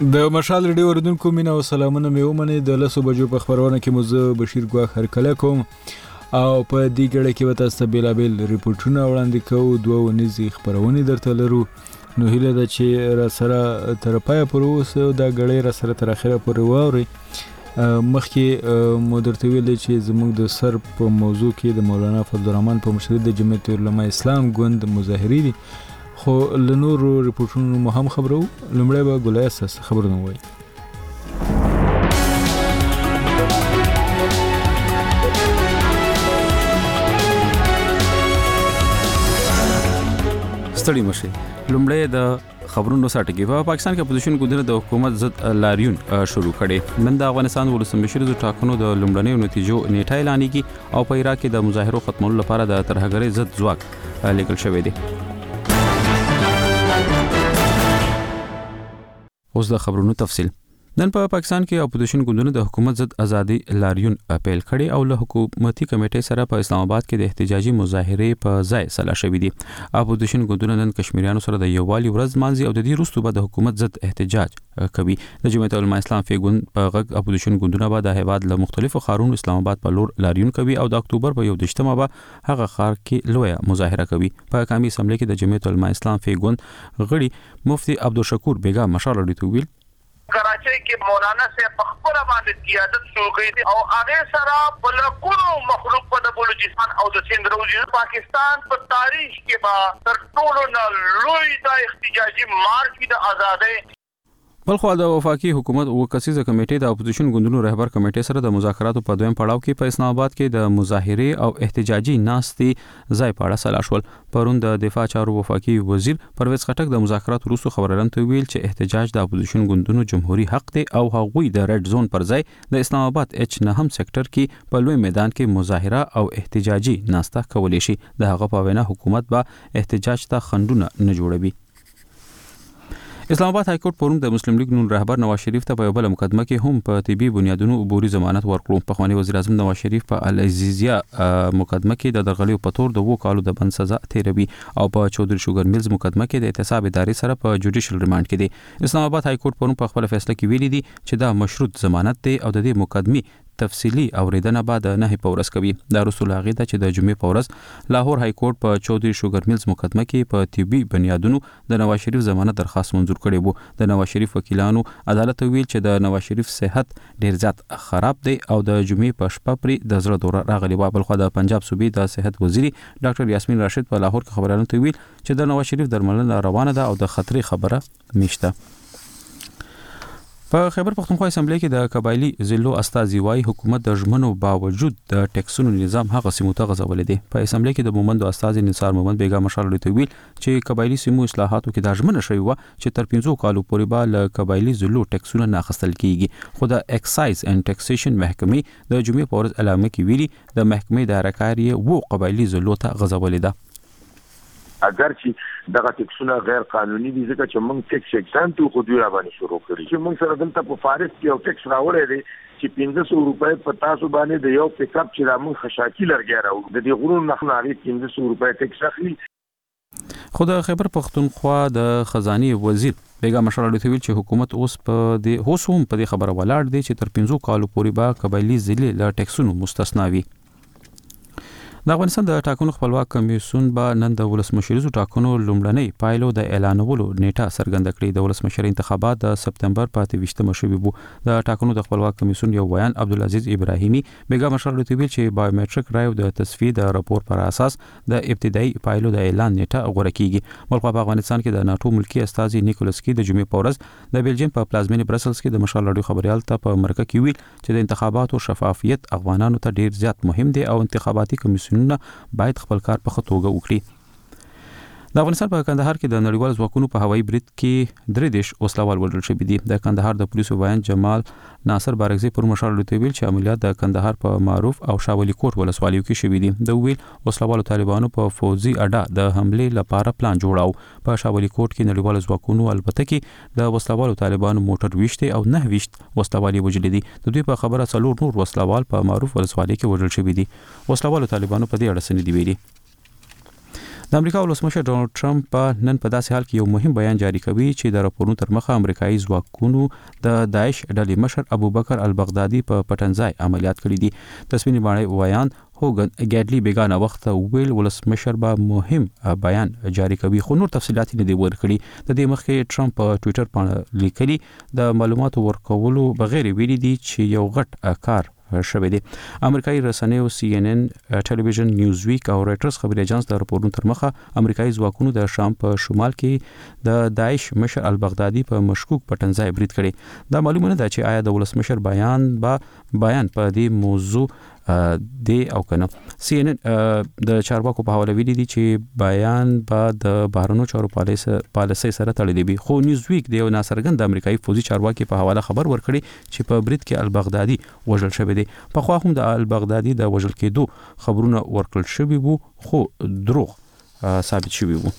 د مشال ریډیو اوریدونکو مینه او سلامونه مې ومنئ. د 10 بجو په خبرونه کې مو بشیر ګواخ هرکله کوم او په دې ګړې کې وته تاسو بیلابل ریپورتونه وړاندې کوو. دوه ونیزي خبرونه درته لرو. نو هیله ده چې را سره تر پای پورې اوسه دا ګړې را سره تر اخره پورې واوري. مخکې مو درته ویل چې زموږ د سر په موضوع کې د مولانا فضل الرحمن په مشرۍ د جمعیت علماء اسلام ګوند مظاهرې دي، خو له نورو ریپورتونو مو هم خبرو. لومړی به ګلای اساس خبرونه وایي. ستړي مشه. لومړی د خبرونو ساټکی په پاکستان کې اپوزیشن ګوندونه د حکومت ضد لاریون شروع کړي. نن د افغانستان ولسمشر د ټاکنو د لومړنیو نتیجو نیټه اعلان کړي او په عراق کې د مظاهرو ختمولو لپاره د ترهګرۍ ضد ځواک لیکل شوی دی. اوس د خبرونو تفصیل. نن په پاکستان کې اپوزیشن ګوندونه د حکومت ضد ازادي لاریون اپیل کړي او له حکومتي کمیټې سره په اسلام آباد کې د احتجاجي مظاهرې په ځای سلا شوې دي. اپوزیشن ګوندونه نن کشمیریانو سره د یووالي ورځ مانځي او د دې وروسته به د حکومت ضد احتجاج کوي. د جمعیت علماء اسلام ګوند په غږ اپوزیشن ګوندونه به د هیواد له مختلفو ښارونو اسلام آباد په لور لاریون کوي او د اکتوبر په 21مه به هغه ښار کې لوی مظاهره کوي. په قومي اسمبلی کې د جمعیت علماء اسلام ګوند غړي مفتی عبدالشکور بیگا مشال اړیتو ویل کراچۍ کې مولانا سے خپل باندې قیادت شروع کړي او هغه سره بلکونو مخلوق په بلوچستان او د سند روزي پاکستان په تاریخ کې با تر ټولو نه لوی د احتجاجي مارچ د آزادۍ. بلخو د وفاقي حکومت او کسیزه کمیټې د اپوزیشن ګوندونو رهبر کمیټې سره د مذاکراتو په دویم پړاو کې په اسلام آباد کې د مظاهرې او احتجاجي ناستې ځای پاړه سلا شول. پرون د دفاع چارو وفاقي وزیر پرویز خټک د مذاکراتو وروسته خبرلنته ویل چې احتجاج د اپوزیشن ګوندونو جمهوریت حق دی او هغوی د ریډ زون پر ځای د اسلام آباد H9 سېکټر کې په لوی میدان کې مظاهره او احتجاجي ناسته کولی شي. د هغه په وینا حکومت به احتجاج ته خنډونه نه جوړوي. اسلام آباد های کورټ پرون د مسلم لیگ نون رهبر نواز شریف ته په بل مقدمه کې هم په طبي بنیادونو عبوري ضمانت ورکړو. پخوانی وزیر اعظم نواز شریف په العزیزیه مقدمه کې د درغلیو په تور د 2 کالو د بند سزا تیروي او په چودري شوګر میلز مقدمه کې د احتساب ادارې سره په جوډیشل ریماند کې دی. اسلام آباد های کورټ پرون په خپل فیصله کې ویلي دي چې دا مشروط ضمانت دی او د دې مقدمه تفصیلی اوریدنه بعد نه په ورځ کوي. دا رسول هغه ته چې د جمعې په ورځ لاهور های کورټ په چودري شوګر میلز مقدمه کې په طبي بنیادونو د نواز شریف ضمانت درخواست منظور کړي وو. د نواز شریف وکیلانو عدالت ویل چې د نواز شریف صحت ډیر زیات خراب دی او د جمعې په شپه پرې د زړه دوره راغلی و. بلخو د پنجاب صوبې د صحت وزیر ډاکټر یاسمین راشد په لاهور کې خبرونه ویل چې د نواز شریف درملنه روانه ده او د خطرې خبره نشته. په خیبر پختونخوا اسمبلی کې د قبایلی ضلعو استازي وايي حکومت د ژمنو باوجود د ټیکسونو نظام هغه سیمو ته غځولې دي. په اسمبلی کې د مومند استازي نثار محمد بیگا مشال اړیتو ویل چې قبایلی سیمو اصلاحاتو کې د ژمنه شوی و چې تر 15 کالو پورې به له قبایلی ضلعو ټیکسونه نه اخیستل کیږي. خو د ایکسایز اینڈ ټیکسیشن محکمې د جمعې په ورځ اعلان کې ویلي د محکمې د حرکت وو قبایلی ضلعو ته غځولې ده. اگر چې دغه ټیکسونه غیر قانوني دي ځکه چې موږ ټیکس اکسان ته خو دوی را باندې شروع کړی چې موږ سره دلته په فارس کې یو ټیکس راوړی دی چې 1500 روپۍ په تاسو باندې د یو پک اپ چې را موږ خشاکی لرګي راوړو د دې غرونو نه خلاري 1500 روپۍ ټیکس اخلي. خو د خیبر پختونخوا د خزاني وزیر بیگا مشال اړیتو ویل چې حکومت اوس په دې هم په دې خبره ولاړ دی چې تر 15 کالو پورې به قبایلی ضلع له ټیکسونو مستثنا وي. د افغانستان د ټاکنو خپلواک کمیسیون به نن د ولسمشریزو ټاکنو لومړنۍ پایلو د اعلانولو نیټه څرګنده کړې. د ولسمشر انتخابات د سپتمبر په 28مه شوي وو. د ټاکنو د خپلواک کمیسیون یو بیان عبدالعزیز ابراهیمي بیگا مشال اړیتو ویل چې بایومټریک رایو د تصفیې د راپور پر اساس د ابتدایي پایلو د اعلان نیټه غوړه کیږي. بلخو په افغانستان کې د ناتو ملکی استازي نیکولس کی د جمعې په ورځ د بیلجیم په پلازمینې برسلز کې د مشال اړیتو خبريال ته په مرکه کې ویل چې د انتخاباتو شفافیت افغانانو ته ډیر زیات مهم دی او انتخاباتي کمیسیون باید خپل کار په ښه توګه وکړي. د افغانستان په کندهار کې د نړیوال ځواکونو په هوایي برید کې 3 وسلوال وژل شوي دي. د کندهار د پولیسو وایي جمال ناصر بارګزی پر مشال اړیتو ویل چې عملیات د کندهار په معروف او شاولی کوټ ولسوالیو کې شوي دي. د ویل وسلوالو طالبانو په فوزي اډه د حمله لپاره پلان جوړاو. په شاولی کوټ کې نړیوال ځواکونو البته کې د وسلوالو طالبانو موټر ویشته او 9 وسلوالي وژل دي. د دوی په خبره 4 نور وسلوال په معروف ولسوالۍ کې وژل شوي دي. وسلوالو طالبانو په دې اړه څه نه دی ویلي. د امریکا ولسمشر ډونالد ټرمپ نن په داسې حال کې یو مهم بیان جاری کوي چې د راپورونو تر مخه امریکایي ځواکونو د داعش ډلې مشر ابوبکر البغدادي په پټنځای عملیات کړي دي. د سپینې باندې ویان هوګن ګیډلی بیگانه وخت ویل ولسمشر به مهم بیان جاری کوي، خو نور تفصيلات نه دی ورکړي. د دې مخکې ټرمپ په ټوئیټر باندې لیکلي د معلوماتو ورکولو بغیر ویلي دي چې یو غټ کار شوی دی. امریکایي رسنیو CNN ټلویزیون نیوز ویک او رایټرز خبري اژانس د راپورونو تر مخه امریکایي ځواکونو د شام په شمال کې د داعش مشر البغدادي په مشکوک پټنځای برید کړي. دا معلومه نه ده چې آیا د ولسمشر بیان په دې موضوع دی او کنه. CNN د چارواکو په حواله ویلي دي چې بیان به د بهرنیو چارو پالیسۍ سره تړلی وي، خو نیوز ویک د یو ناڅرګند امریکایي فوزي چارواکي په حواله خبر ورکړي چې په برید کې البغدادي وژل شوی دی. په خوا هم د البغدادي د وژل کېدو خبرونه ورکړل شوي وو، خو دروغ ثابت شوي وو.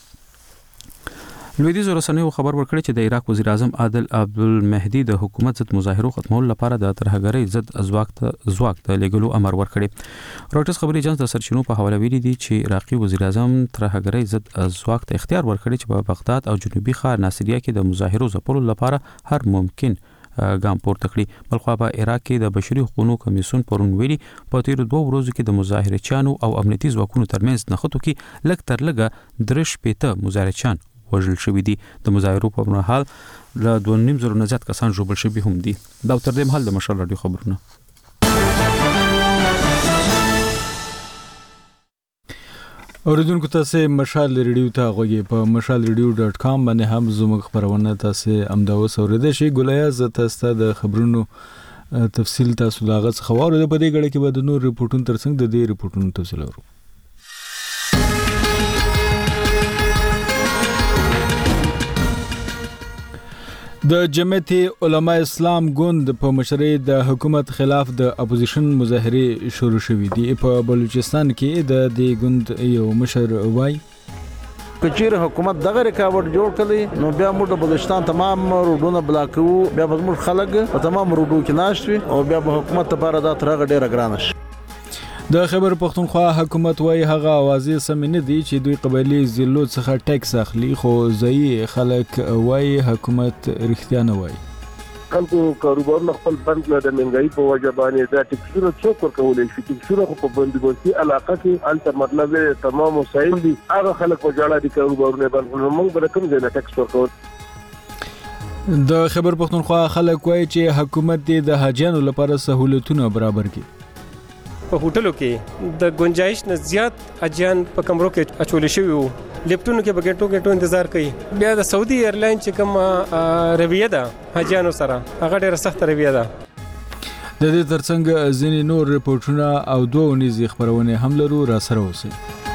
لویدیځ رسنیو خبر ورکړی چې د عراق وزیر اعظم عادل عبدالمهدي د حکومت ضد مظاهرو ختمولو لپاره د ترهګرۍ ضد ځواک ته لېږلو امر ورکړی. رويټرز خبري اژانس د سرچینو په حواله ویلي دي چې عراقي وزیر اعظم ترهګرۍ ضد ځواک ته اختیار ورکړی چې په بغداد او جنوبي ښار ناصریه کې د مظاهرو ځپلو لپاره هر ممکن ګام پورته کړی. بلخوا په عراق کې د بشري حقوقو کمیسیون پرون ویلي په تیر 2 ورځو کې د مظاهرچیانو او امنیتي ځواکونو ترمنځ نښتو کې لږ تر لږه 3 مظاهرچیان وژل شوی دي. د مظاهرو په مهال له 2.5 نه زیات کسان ژوبل شوي هم دي. دا تر دې مهال د مشال رادیو خبرونه. اوریدونکو تاسو مشال ریډیو ته غوږی په mashalradio.com باندې هم زموږ خبرونه تاسو امداوس اوریدئ شي. ګولیا ز تاسو د خبرونو تفصیل تاسو لاغت خبرو د پدې غړي کې به د نور ریپورتونو ترڅنګ د دې ریپورتونو تفصیل ورو. د جمعیت علماء اسلام ګوند په مشرۍ د حکومت خلاف د اپوزیشن مظاهره شروع شوې دي. په بلوچستان کې د دې ګوند یو مشر وای کچیر حکومت دغه رکاوټ جوړ کړي نو بیا موږ د بلوچستان تمام روډونه بلاکو، بیا به موږ خلک په تمام روډو کې ناشوي او بیا به حکومت لپاره دا ترغه ډیره ګرانه شي. د خیبر پختونخوا حکومت وای هغه اوازې سم نه دي چې دوی قبایلی ضلعو څخه ټیکس اخلي، خو ځای خلک وای حکومت رښتیا نه وای. خلکو کاروبارونه خپل بند نه د منګای په وجه باندې دا ټیکسونه څوک ورکولای شي. ټیکسونه خو په بندوبستي علاقه کې انت مطلب تمام وسایل دي، هغه خلک په جاړه دي کاروبارونه بند نو موږ به کوم ځای نه ټیکس ورکول. د خیبر پختونخوا خلک وای چې حکومت د حاجیانو لپاره سہولتونه برابر کړي. په هوټلو کې د گنجائش نه زیات اجان په کمرو کې اچول شوی وو، لیپټونو کې بغټو انتظار کوي. بیا د سعودي ایرلاین چې کوم رویه ده حاجیانو سره هغه ډیره سخت رویه ده. د دې ترڅنګ ځینې نور ریپورتونه او 2 ونیزي خبرونه هم لرو را سره اوسئ.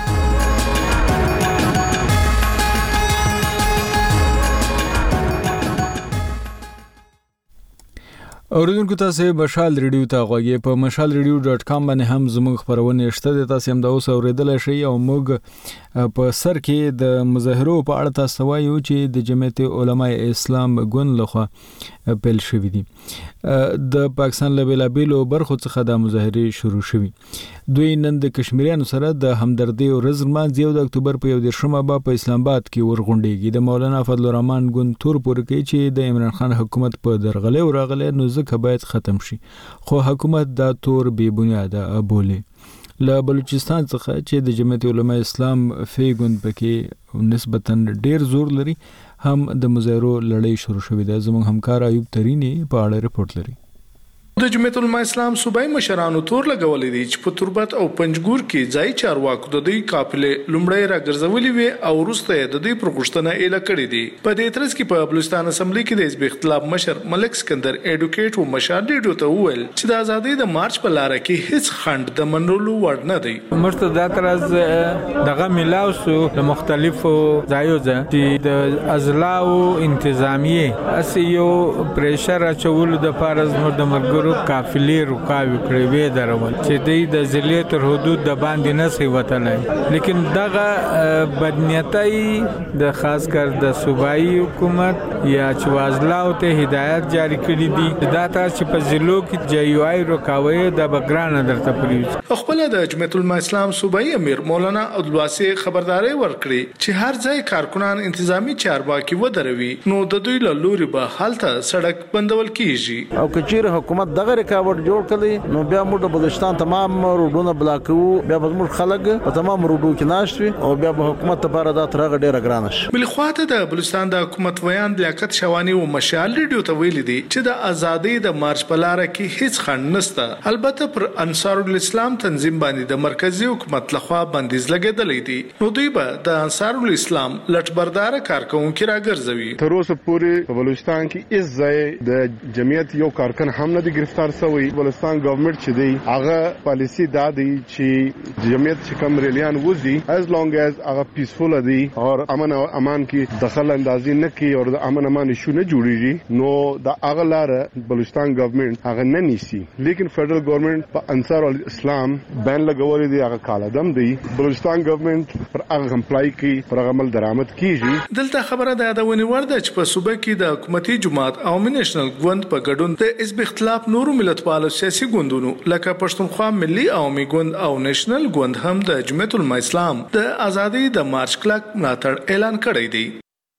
اوریدونکو تاسو مشال ریډیو ته غوږی په mashalradio.com باندې هم زموږ خبرونه شته. تاسو هم دا اوس اوریدل شئ او موږ په سر کې د مظاهرو په اړه تاسو وایو چې د جمعیت علماء اسلام ګوند لخوا پیل شوې دي. د پاکستان له بیلابیلو برخو څخه د مظاهرې شروع شوې. دوی نن د کشمیریانو سره د همدردۍ ورځ لمانځي. د اکتوبر په 11مه په اسلام آباد کې ورغونډيږي. د مولانا فضل الرحمن ګوند تور پور کوي چې د عمران خان حکومت په درغلې ورغلې نو ځکه باید ختم شي، خو حکومت دا تور بی بنیاده بولي. له بلوچستان څخه چې د جمعیت علماء اسلام فی ګوند پکې نسبتاً ډیر زور لري هم د مظاهرو لړۍ شروع شوې ده. زموږ همکار ایوب ترینی په اړه رپورت لري. د جمعیت علماء اسلام صوبایي مشرانو تور لګولې دي چې په تربت او پنجګور کې ځای چارواکو د دوی قافلې لومړی راګرځولې وي او وروسته د دوی پرغښتنه اله کړې دي. په دې ترڅ کې په بلوچستان اسمبلی کې د حزب اختلاف مشر ملک سکندر ایډوکیټ او مشال ریډیو ته وویل چې د ازادۍ د مارچ په لار کې هیڅ خند د منلو وړ نه دی. مرته دا ترز دغه ملاوسو د مختلفو ځایو چې د ازلا او انتظامیه اسیو پریشر اچول د فارز نور د مرګرو قافلې رکاوي کړې وې درول چې د ضلع تر حدود د باندې نه سی وتلای، لیکن دغه بدنیتي د خاص کر د صوبایي حکومت یا چوازلاو ته هدایت جاری کړی دي دا تاسو چې په ضلعو کې جیوای رکاوي د بګران درته پریږ. خپل د جمعیت العلماء اسلام صوبایي امیر مولانا عبدالواسع خبرداري ورکړي چې هر ځای کارکونان انتظامی چارواکي ودروي نو د دوی له لوري به حالته سړک بندول کیږي. او کچیر حکومت دغه ریکاوټ جوړ کړي نو بیا موږ د بلوچستان تمام روډونه بلاکو، بیا به موږ خلک په تمام روډو کې ناشوي او بیا به حکومت لپاره دا ترغه ډیره ګرانه شي. بل خواته د بلوچستان د حکومت ویان لیاقت شوانی او مشال ریډیو ته ویل دي چې د ازادي د مارچ په لار کې هیڅ خنډ نشته، البته پر انصار الاسلام تنظیم باندې د مرکزی حکومت لخوا بندیز لګیدلې دي نو دوی به د انصار الاسلام لټبردار کارکونکو راګرځوي. تر اوسه پورې په بلوچستان کې اس ځای د جمعیت یو کارکن هم نه گرفتار شوی. بلوچستان ګورنمنت چې دی هغه پالیسی دا دی چې جمعیت چې کوم ریلیان وزي as long as هغه پیسفول دی او امن او امان کې دخل اندازي نه کوي او د امن امان شو نه جوړیږي نو دا هغه لار بلوچستان ګورنمنت هغه نه نیسي. لیکن فدرل ګورنمنت په انصار الاسلام بین لګولې دی هغه کال ادم دی. بلوچستان ګورنمنت پر هغه کمپلای کوي، پر هغه عمل درآمد کیږي. دلته خبره ده د ونیور د چې په صوبه کې د حکومتي جماعت او نېشنل ګوند په ګډون د حزب اختلاف نورو ملتپالو سیاسي ګوندونو لکه پښتونخوا ملي عوامي ګوند او نېشنل ګوند هم د جمعیت العلماء اسلام د ازادي د مارچ کلک ملاتړ اعلان کړی دی.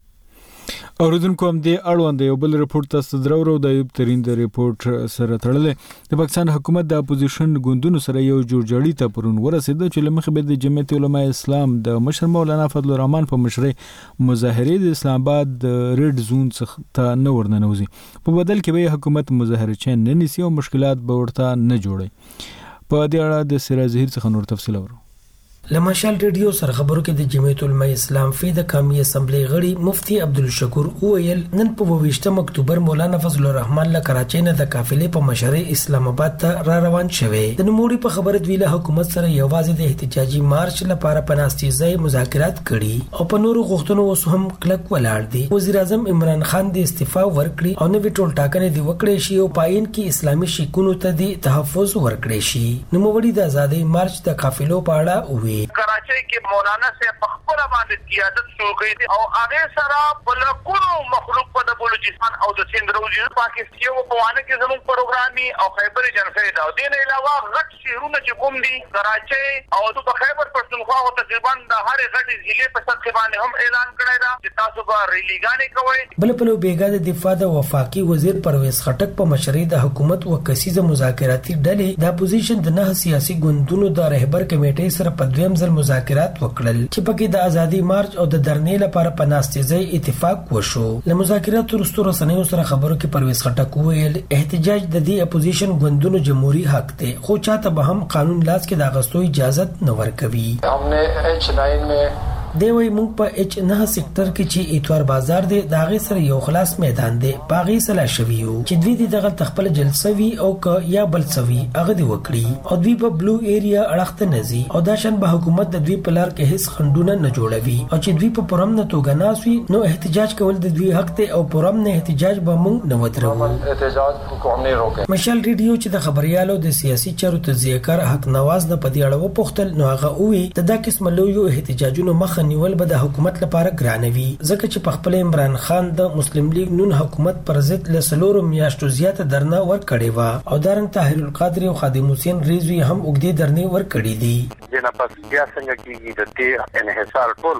اوریدونکو هم د اړوند یو بل رپورت تاسو درو د ایوب ترين د رپورت سره تړلې د پاکستان حکومت د اپوزیشن ګوندونو سره یو جوړجاړی ته پرون ورسېد چې لمخه به د جمعیت علماء اسلام د مشر مولانا فضل الرحمن په مشرۍ مظاهره د اسلام آباد د ریډ زون څخه نه ورننوزي، په بدل کې به حکومت مظاهره چین نه نیسي او مشکلات به ورته نه جوړي. په دې اړه د سراج ظهیر څخه نور تفصیل اورو. لمشال ریډیو سره خبرو کې د جمعیت العلماء اسلام د قومي اسمبلی غړي مفتی عبدالشکور وویل نن په 28 اکتوبر مولانا فضل الرحمن له کراچۍ نه د قافلې په مشرۍ اسلام آباد ته را روان شوی. د نوموړي په خبره دوی له حکومت سره یوازې د احتجاجي مارچ لپاره پناستي ځای مذاکرات کړي او په نورو غوښتنو اوس هم کلک ولاړ دي. وزیر اعظم عمران خان د استعفا ورکړي او نوې ټول ټاکنې دی وکړي شي او پاین کې اسلامي شیکونو ته دی تحفظ ورکړي شي. نوموړي د ازادي مارچ د قافلو په اړه کراچۍ کې مولانا سے خپل باندې قیادت شروع کړي او هغه سره بلکونو مخلوق په د بلوچستان او د سند روزي پاکستان یو په وانه کې زموږ پروګرامي او خیبر جنفید او دین علاوه غټ شهرونه چې کوم دي کراچۍ او د خیبر پښتونخوا او تقریبا د هر غټي ضلع په سطح باندې هم اعلان کړی دا چې تاسو به ریلیګانې کوئ. بل په لو بیګا د دفاع د وفاقي وزیر پرویز خټک په مشرۍ د حکومت وکسیزه مذاکراتي ډلې د اپوزیشن د نه سیاسي ګوندونو د رهبر کمیټې سره په دویم ځل مذاکرات وکړل چې پکې د ازادي مارچ او د درنې لپاره پناستي ځای اتفاق وشو. له مذاکراتو وروسته رسنیو سره خبرو کې پرویز خټک وویل احتجاج د دې اپوزیشن ګوندونو جمهوریت حق دی خو چاته به هم قانون لاس کې د اغستو اجازه نه ورکوي. हमने H9 में دی وای مونږ په اچ 9 سېکټر کې چې اتوار بازار دی دا غي سره یو خلاص میدان دی پاغي سلا شویو چې دوی دغه تخپل جلسه وی او ک یا بل سوي هغه دی وکړي او دوی په بلو ایریا اړخته نزي او دا شن به حکومت د دوی په لار کې هیڅ خندونه نه جوړوي او چې دوی په پرم نه توګه ناسوي نو احتجاج کول د دوی حق ته او پرم نه احتجاج به مونږ نه ودرو. احتجاج حکومت نه روکه. مشال ریډیو چې د خبريالو د سیاسي چارو تذکر حق نواز نه پدې اړه و پختل نو هغه وی د قسم لوی احتجاجونو مخ نیول به د حکومت لپاره ګرانوي ځکه چې په خپل عمران خان د مسلم لیگ نون حکومت پر ضد له سلورو میاشتو زیاته درنه ورکړې و او دارن طاهر القادری او خادم حسین ریزوی هم وګړي درنه ورکړې دي. جنا پس بیا څنګه کیږي د دې انحصار ټول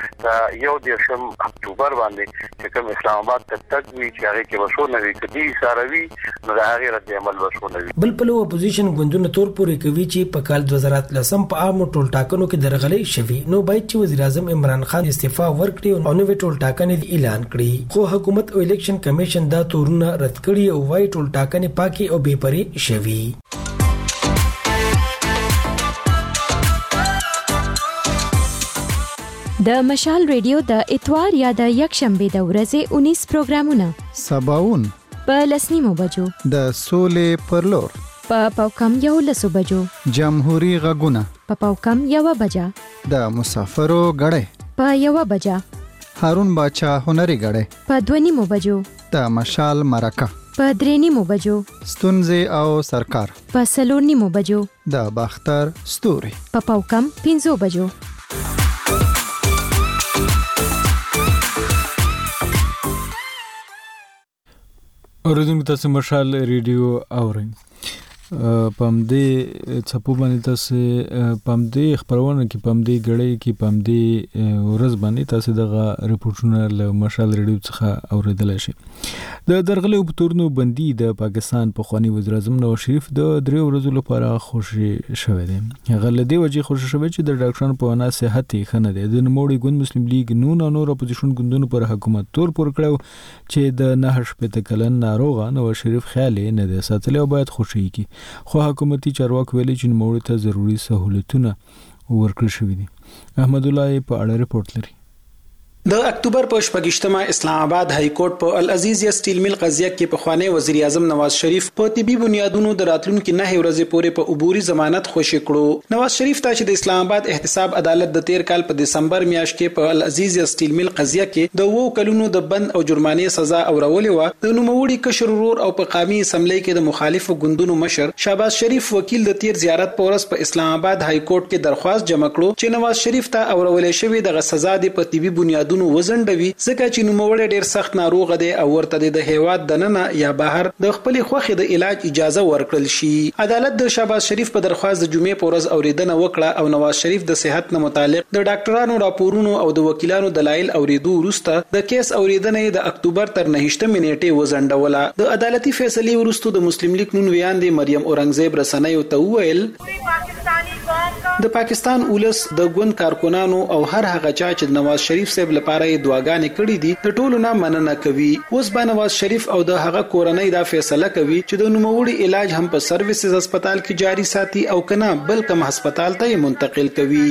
به یو د شم اکتوبر باندې چې کوم اسلام آباد ته تګوي چې هغه کې وسونه وي کدي ساروي نو د هغه رد عمل وسونه وي. بل په لو اپوزیشن ګوندونو تور پورې کوي چې په کال 2013 په عام ټول ټاکنو کې درغلې شوي نو باید چې وزیر اعظم عمران خان استعفا ورکړي او نوې ټول ټاکنې اعلان کړي خو حکومت او الیکشن کمیشن دا تورونه رد کړي او وايي ټول ټاکنې پاکي او بے پرې شوي. د مشال ریډیو د اتوار یا د یکشنبه د ورځې 19 پروګرامونه سباون په لسنیمو بجو د سولې پر لور په پاوکم یو لسو بجو جمهوریت غږونه په پاوکم یو بجا د مسافرو غړې په یو بجا هارون باچا هنري غړې په 2:30 بجو د مشال مرکه په 3:30 بجو، ستونزې او سرکار په 4:30 بجو، د باختر ستوري په پاوکم 5 بجو. اوریدونکو تاسو مشال ریډیو اورئ. پم دې څپو باندې تاسو پم دې خبرونه کې پم دې غړې کې پم دې ورځ باندې تاسو دغه ریپورتونه له مشال ریډیو څخه اوریدل شي. د درغلې په تورنو بندي د پاکستان په خواني وزیر اعظم نواز شریف د 3 ورځو لپاره خوشي شوه دي. هغه له دې وجې خوشي شوه چې د ډاکټرانو په وینا صحت یې ښه نه دی. د نوموړي ګوند مسلم لیگ نون او نور اپوزیشن ګوندونو پر حکومت تور پور کړو چې د 9 کلن ناروغه نواز شریف خیال نه دی ساتلی او باید خوشي کی. خو حکومتي چارواکي ویلي چې نوموړي ته ضروري سہولتونه ورکړل شوې دي. احمد الله په اړه رپورت لري. د اکتوبر په 28مه اسلام آباد های کورټ په العزیزیه سټیل میل قضیه کې په خوانی وزیر اعظم نواز شریف په طبي بنیادونو د راتلونکو 9 ورځې پورې په عبوري ضمانت خوشی کړو. نواز شریف ته چې د اسلام آباد احتساب عدالت د 13 کال په دسمبر میاشت کې په العزیزیه سټیل میل قضیه کې د 2 کلونو د بند او جرمانې سزا اورولې و. د نوموړي کشر ورور او په قومي اسمبلی کې د مخالفو ګوندونو مشر شهباز شریف وکیل د تیر زیارت په ورځ په اسلام آباد های کورټ کې درخواست جمع کړو چې نواز شریف ته اورولې شوی د سزا د په طبي بنیادونو وزندوي ځکه چې نوموړی ډیر سخت ناروغ دی او ورته د هیواد دننه یا بهر د خپل خوخي د علاج اجازه ورکړل شي. عدالت د شهباز شریف په درخواست د جمعې په ورځ اوریدنه وکړه او نواز شریف د صحت نه متعلق د ډاکټرانو راپورونو او د وکیلانو دلایل اوریدو وروسته د کیس اوریدنه د اکتوبر تر 9 نیټه وزندوله. د عدالتي فیصلې وروسته د مسلم لیگ نون ویاندې مریم اورنګزیب رسنیو ته وویل د پاکستان ولس د ګوند کارکونانو او هر هغه چا چې نواز شریف صاحب لپاره دعاګانې کړې دي د ټولو نه مننه کوي. اوس به نواز شریف او د هغه کورنۍ دا فیصله کوي چې د نوموړي علاج هم په سرویسز هسپتال کې جاری ساتي او کنه بل کوم هسپتال ته منتقل کوي.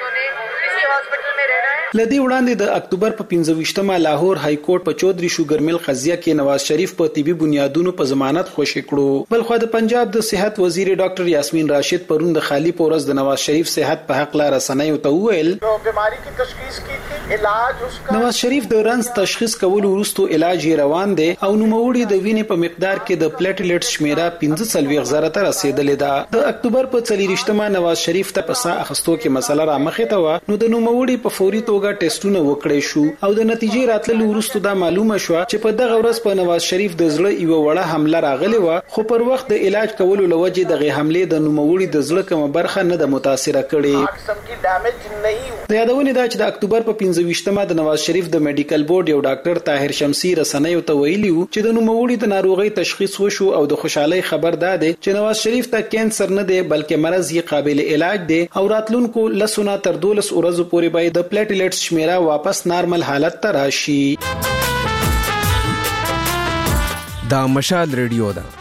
لدی وړاندې د اکتوبر په 25مه لاهور های کورټ په چودري شوګر میل قضیه کې نواز شریف په طبي بنیادونو په ضمانت خوشی کړو. بلخو د پنجاب د صحت وزیر ډاکټر یاسمین راشد پرون د خالی پورز د نواز شریف صحت په حق لا رسنیو ته وویل بیماری کی تشخیص کی تھی علاج اس کا نواز شریف د رنز تشخیص کول وروسته علاج روان دی او نوموړي د وینې په مقدار کې د پلیټلیټ شمیره 15,000 ته رسیدلې ده. د اکتوبر په 24مه نواز شریف ته په سا اخستو کې مسله را مخې ته و نو د نوموړي په فوري ټیسټونه وکړې شو او د نتیجې راتللو وروسته دا معلومه شو چې په دغه ورځ په نواز شریف د زړه یو وړه حمله راغلی و خو پر وخت د علاج کولو لوجې دغه حمله د نوموړي د زړه کومه برخه نه د متاثره کړي. د یادونه ده چې د اکتوبر په 25مه د نواز شریف د میډیکل بورډ یو ډاکټر طاهر شمسی رسنیو ته ویلي چې د نوموړي د ناروغي تشخیص وشو او د خوشحالي خبر ده چې نواز شریف ته کینسر نه دی بلکې مرض یې قابل علاج دی او راتلونکو لسونه تر 12 ورځې پورې به د پلیټلیټس شمیره واپس نارمل حالت ته راشي. دا مشال ریډیو ده.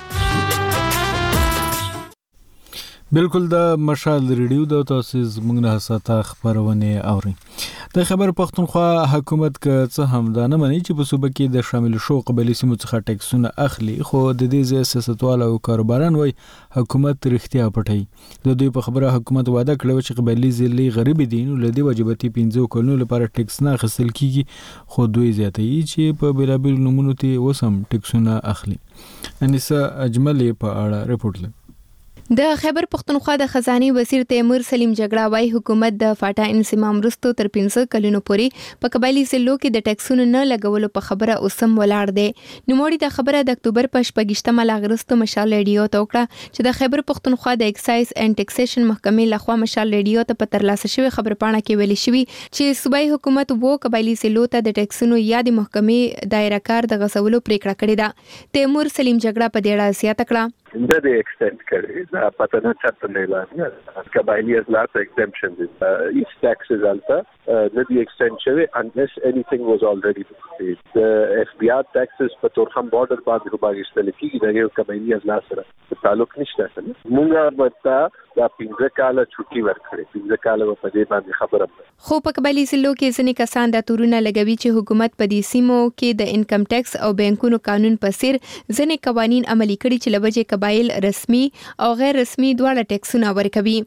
بالکل د مشال ریډیو د تاسو زموږ نه ساته خبرونه اوري. د خبر پښتونخوا حکومت که څه هم دا نه مني چې په صوبه کې د شامل شو قبلي سیمو څخه ټیکسونه اخلي خو د دې سیاستوال او کاروباران وای حکومت رښتیا پټي. د دوی په خبره حکومت وعده کړو چې قبلي ضلع غریب دي نو لدی واجباتي 15 کلونو لپاره ټیکس نه اخیستل کیږي خو دوی زیاتوي چې په بلابل نمونه ته وسم ټیکسونه اخلي. انیسا اجمل په اړه رپورت لري. د خیبر پختونخوا د خزانه وزیر تیمور سلیم جګړه وايي حکومت د فاټا انسمام رستو تر 15 کلونو پورې په قبایلی ضلعو کې د ټیکسونو نه لګولو په خبره اوسم ولاړ دی. نوموړي د خبره د اکتوبر په 28مه لاغرستو مشال ریډیو ته وکړه چې د خیبر پختونخوا د ایکسایز اینڈ ټیکسیشن محکمې لخوا مشال ریډیو ته په ترلاسه شوی خبرپاڼه کې ویلي شوی چې صوبایي حکومت وو قبایلی ضلعو ته د ټیکسونو یا د محکمې دایره کار د غسولو پریکړه کړې ده. تیمور سلیم جګړه په دې اړه زیاته کړه د دې ایکسټند کړي دا پته نه چاته نه اعلان قبایلی اضلاع exemption is taxes alta the extent شوی unless anything was already paid. The FBR taxes په تورخم border باندې باغستل کیږي د قبایلی اضلاع سره تعلق نشته. مونږه ورته دا 15 کاله چټي ورکړي 15 کاله په دې باندې خبره. خو په قبایلی ضلعو کې ځینې کسان د تورونه لګوي چې حکومت په دې سیمو کې د انکم ټیکس او بانکونو قانون په سیر ځینې قوانين عملي کړي چې لوجه قبایل رسمي او غیر رسمي دواړه ټیکسونه ورکوي.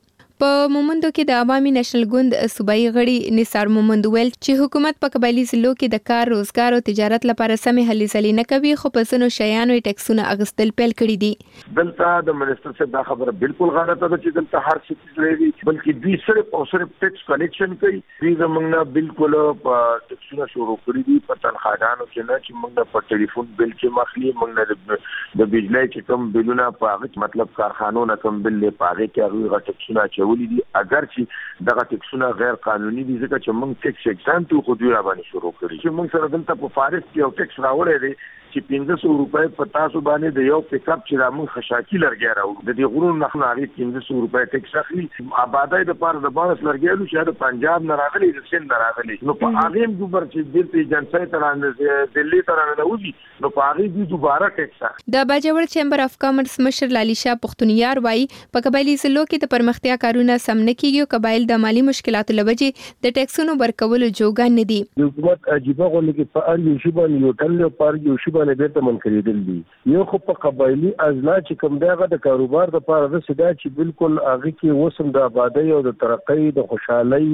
په مومندو کې د عوامي نېشنل ګوند صوبایي غړي نثار مومند ویل چې حکومت په قبایلی ضلعو کې د کار روزګار او تجارت لپاره سمې هلې ځلې نه کوي خو په ځینو شیانو یې ټیکسونه اخیستل پیل کړي دي. دلته د منسٹر صاحب دا خبره بالکل غلطه ده چې دلته هر څه لري بلکې دوی صرف او صرف ټیکس کلیکشن کوي. دوی زموږ نه بالکل ټیکسونه شروع کړي دي په تنخواګانو کې نه چې موږ په ټلیفون بل کې مخلي موږ د بجلی چې کوم بلونه په هغه مطلب کارخانو نه کوم بل په هغه کې هغه ټیکسونه چولې دي اگر چې دغه ټیکسونه غیر قانوني دي ځکه چې موږ ټیکس ایگزام ته خو دوی را باندې شروع کړی چې موږ سره دلته په فارس کې یو ټیکس راوړی دی چې 1500 روپۍ په تاسو باندې د یو پک اپ چې را موږ خشاکی لرګي راو د دې غرونو نه خناري 1500 روپۍ ټیکس اخلي آبادای د پاره د بانس لرګي چې د پنجاب نه راغلي د سند نه راغلي نو په هغه هم دوبر چې دلته ایجنسي ترانه دلی ترانه وځي نو په هغه دي دوباره ټیکس د باجوړ چیمبر اف کامرس مشر لالی شاه پختونیار وایي په قبایلی ضلعو کې د پرمختیا کارونه سم نه کیږي او قبایل د مالی مشکلاتو لوجې د ټیکسونو ورکولو جوګان نه دي. حکومت عجیبه غوړي کې په اړ یو شی باندې یو ټل پر یو شی باندې بیرته منکرېدل دي یو خو په قبایلی ازلا چې کوم دغه د کاروبار د لپاره د سدا چې بالکل هغه کې وسم د آبادی او د ترقۍ د خوشحالي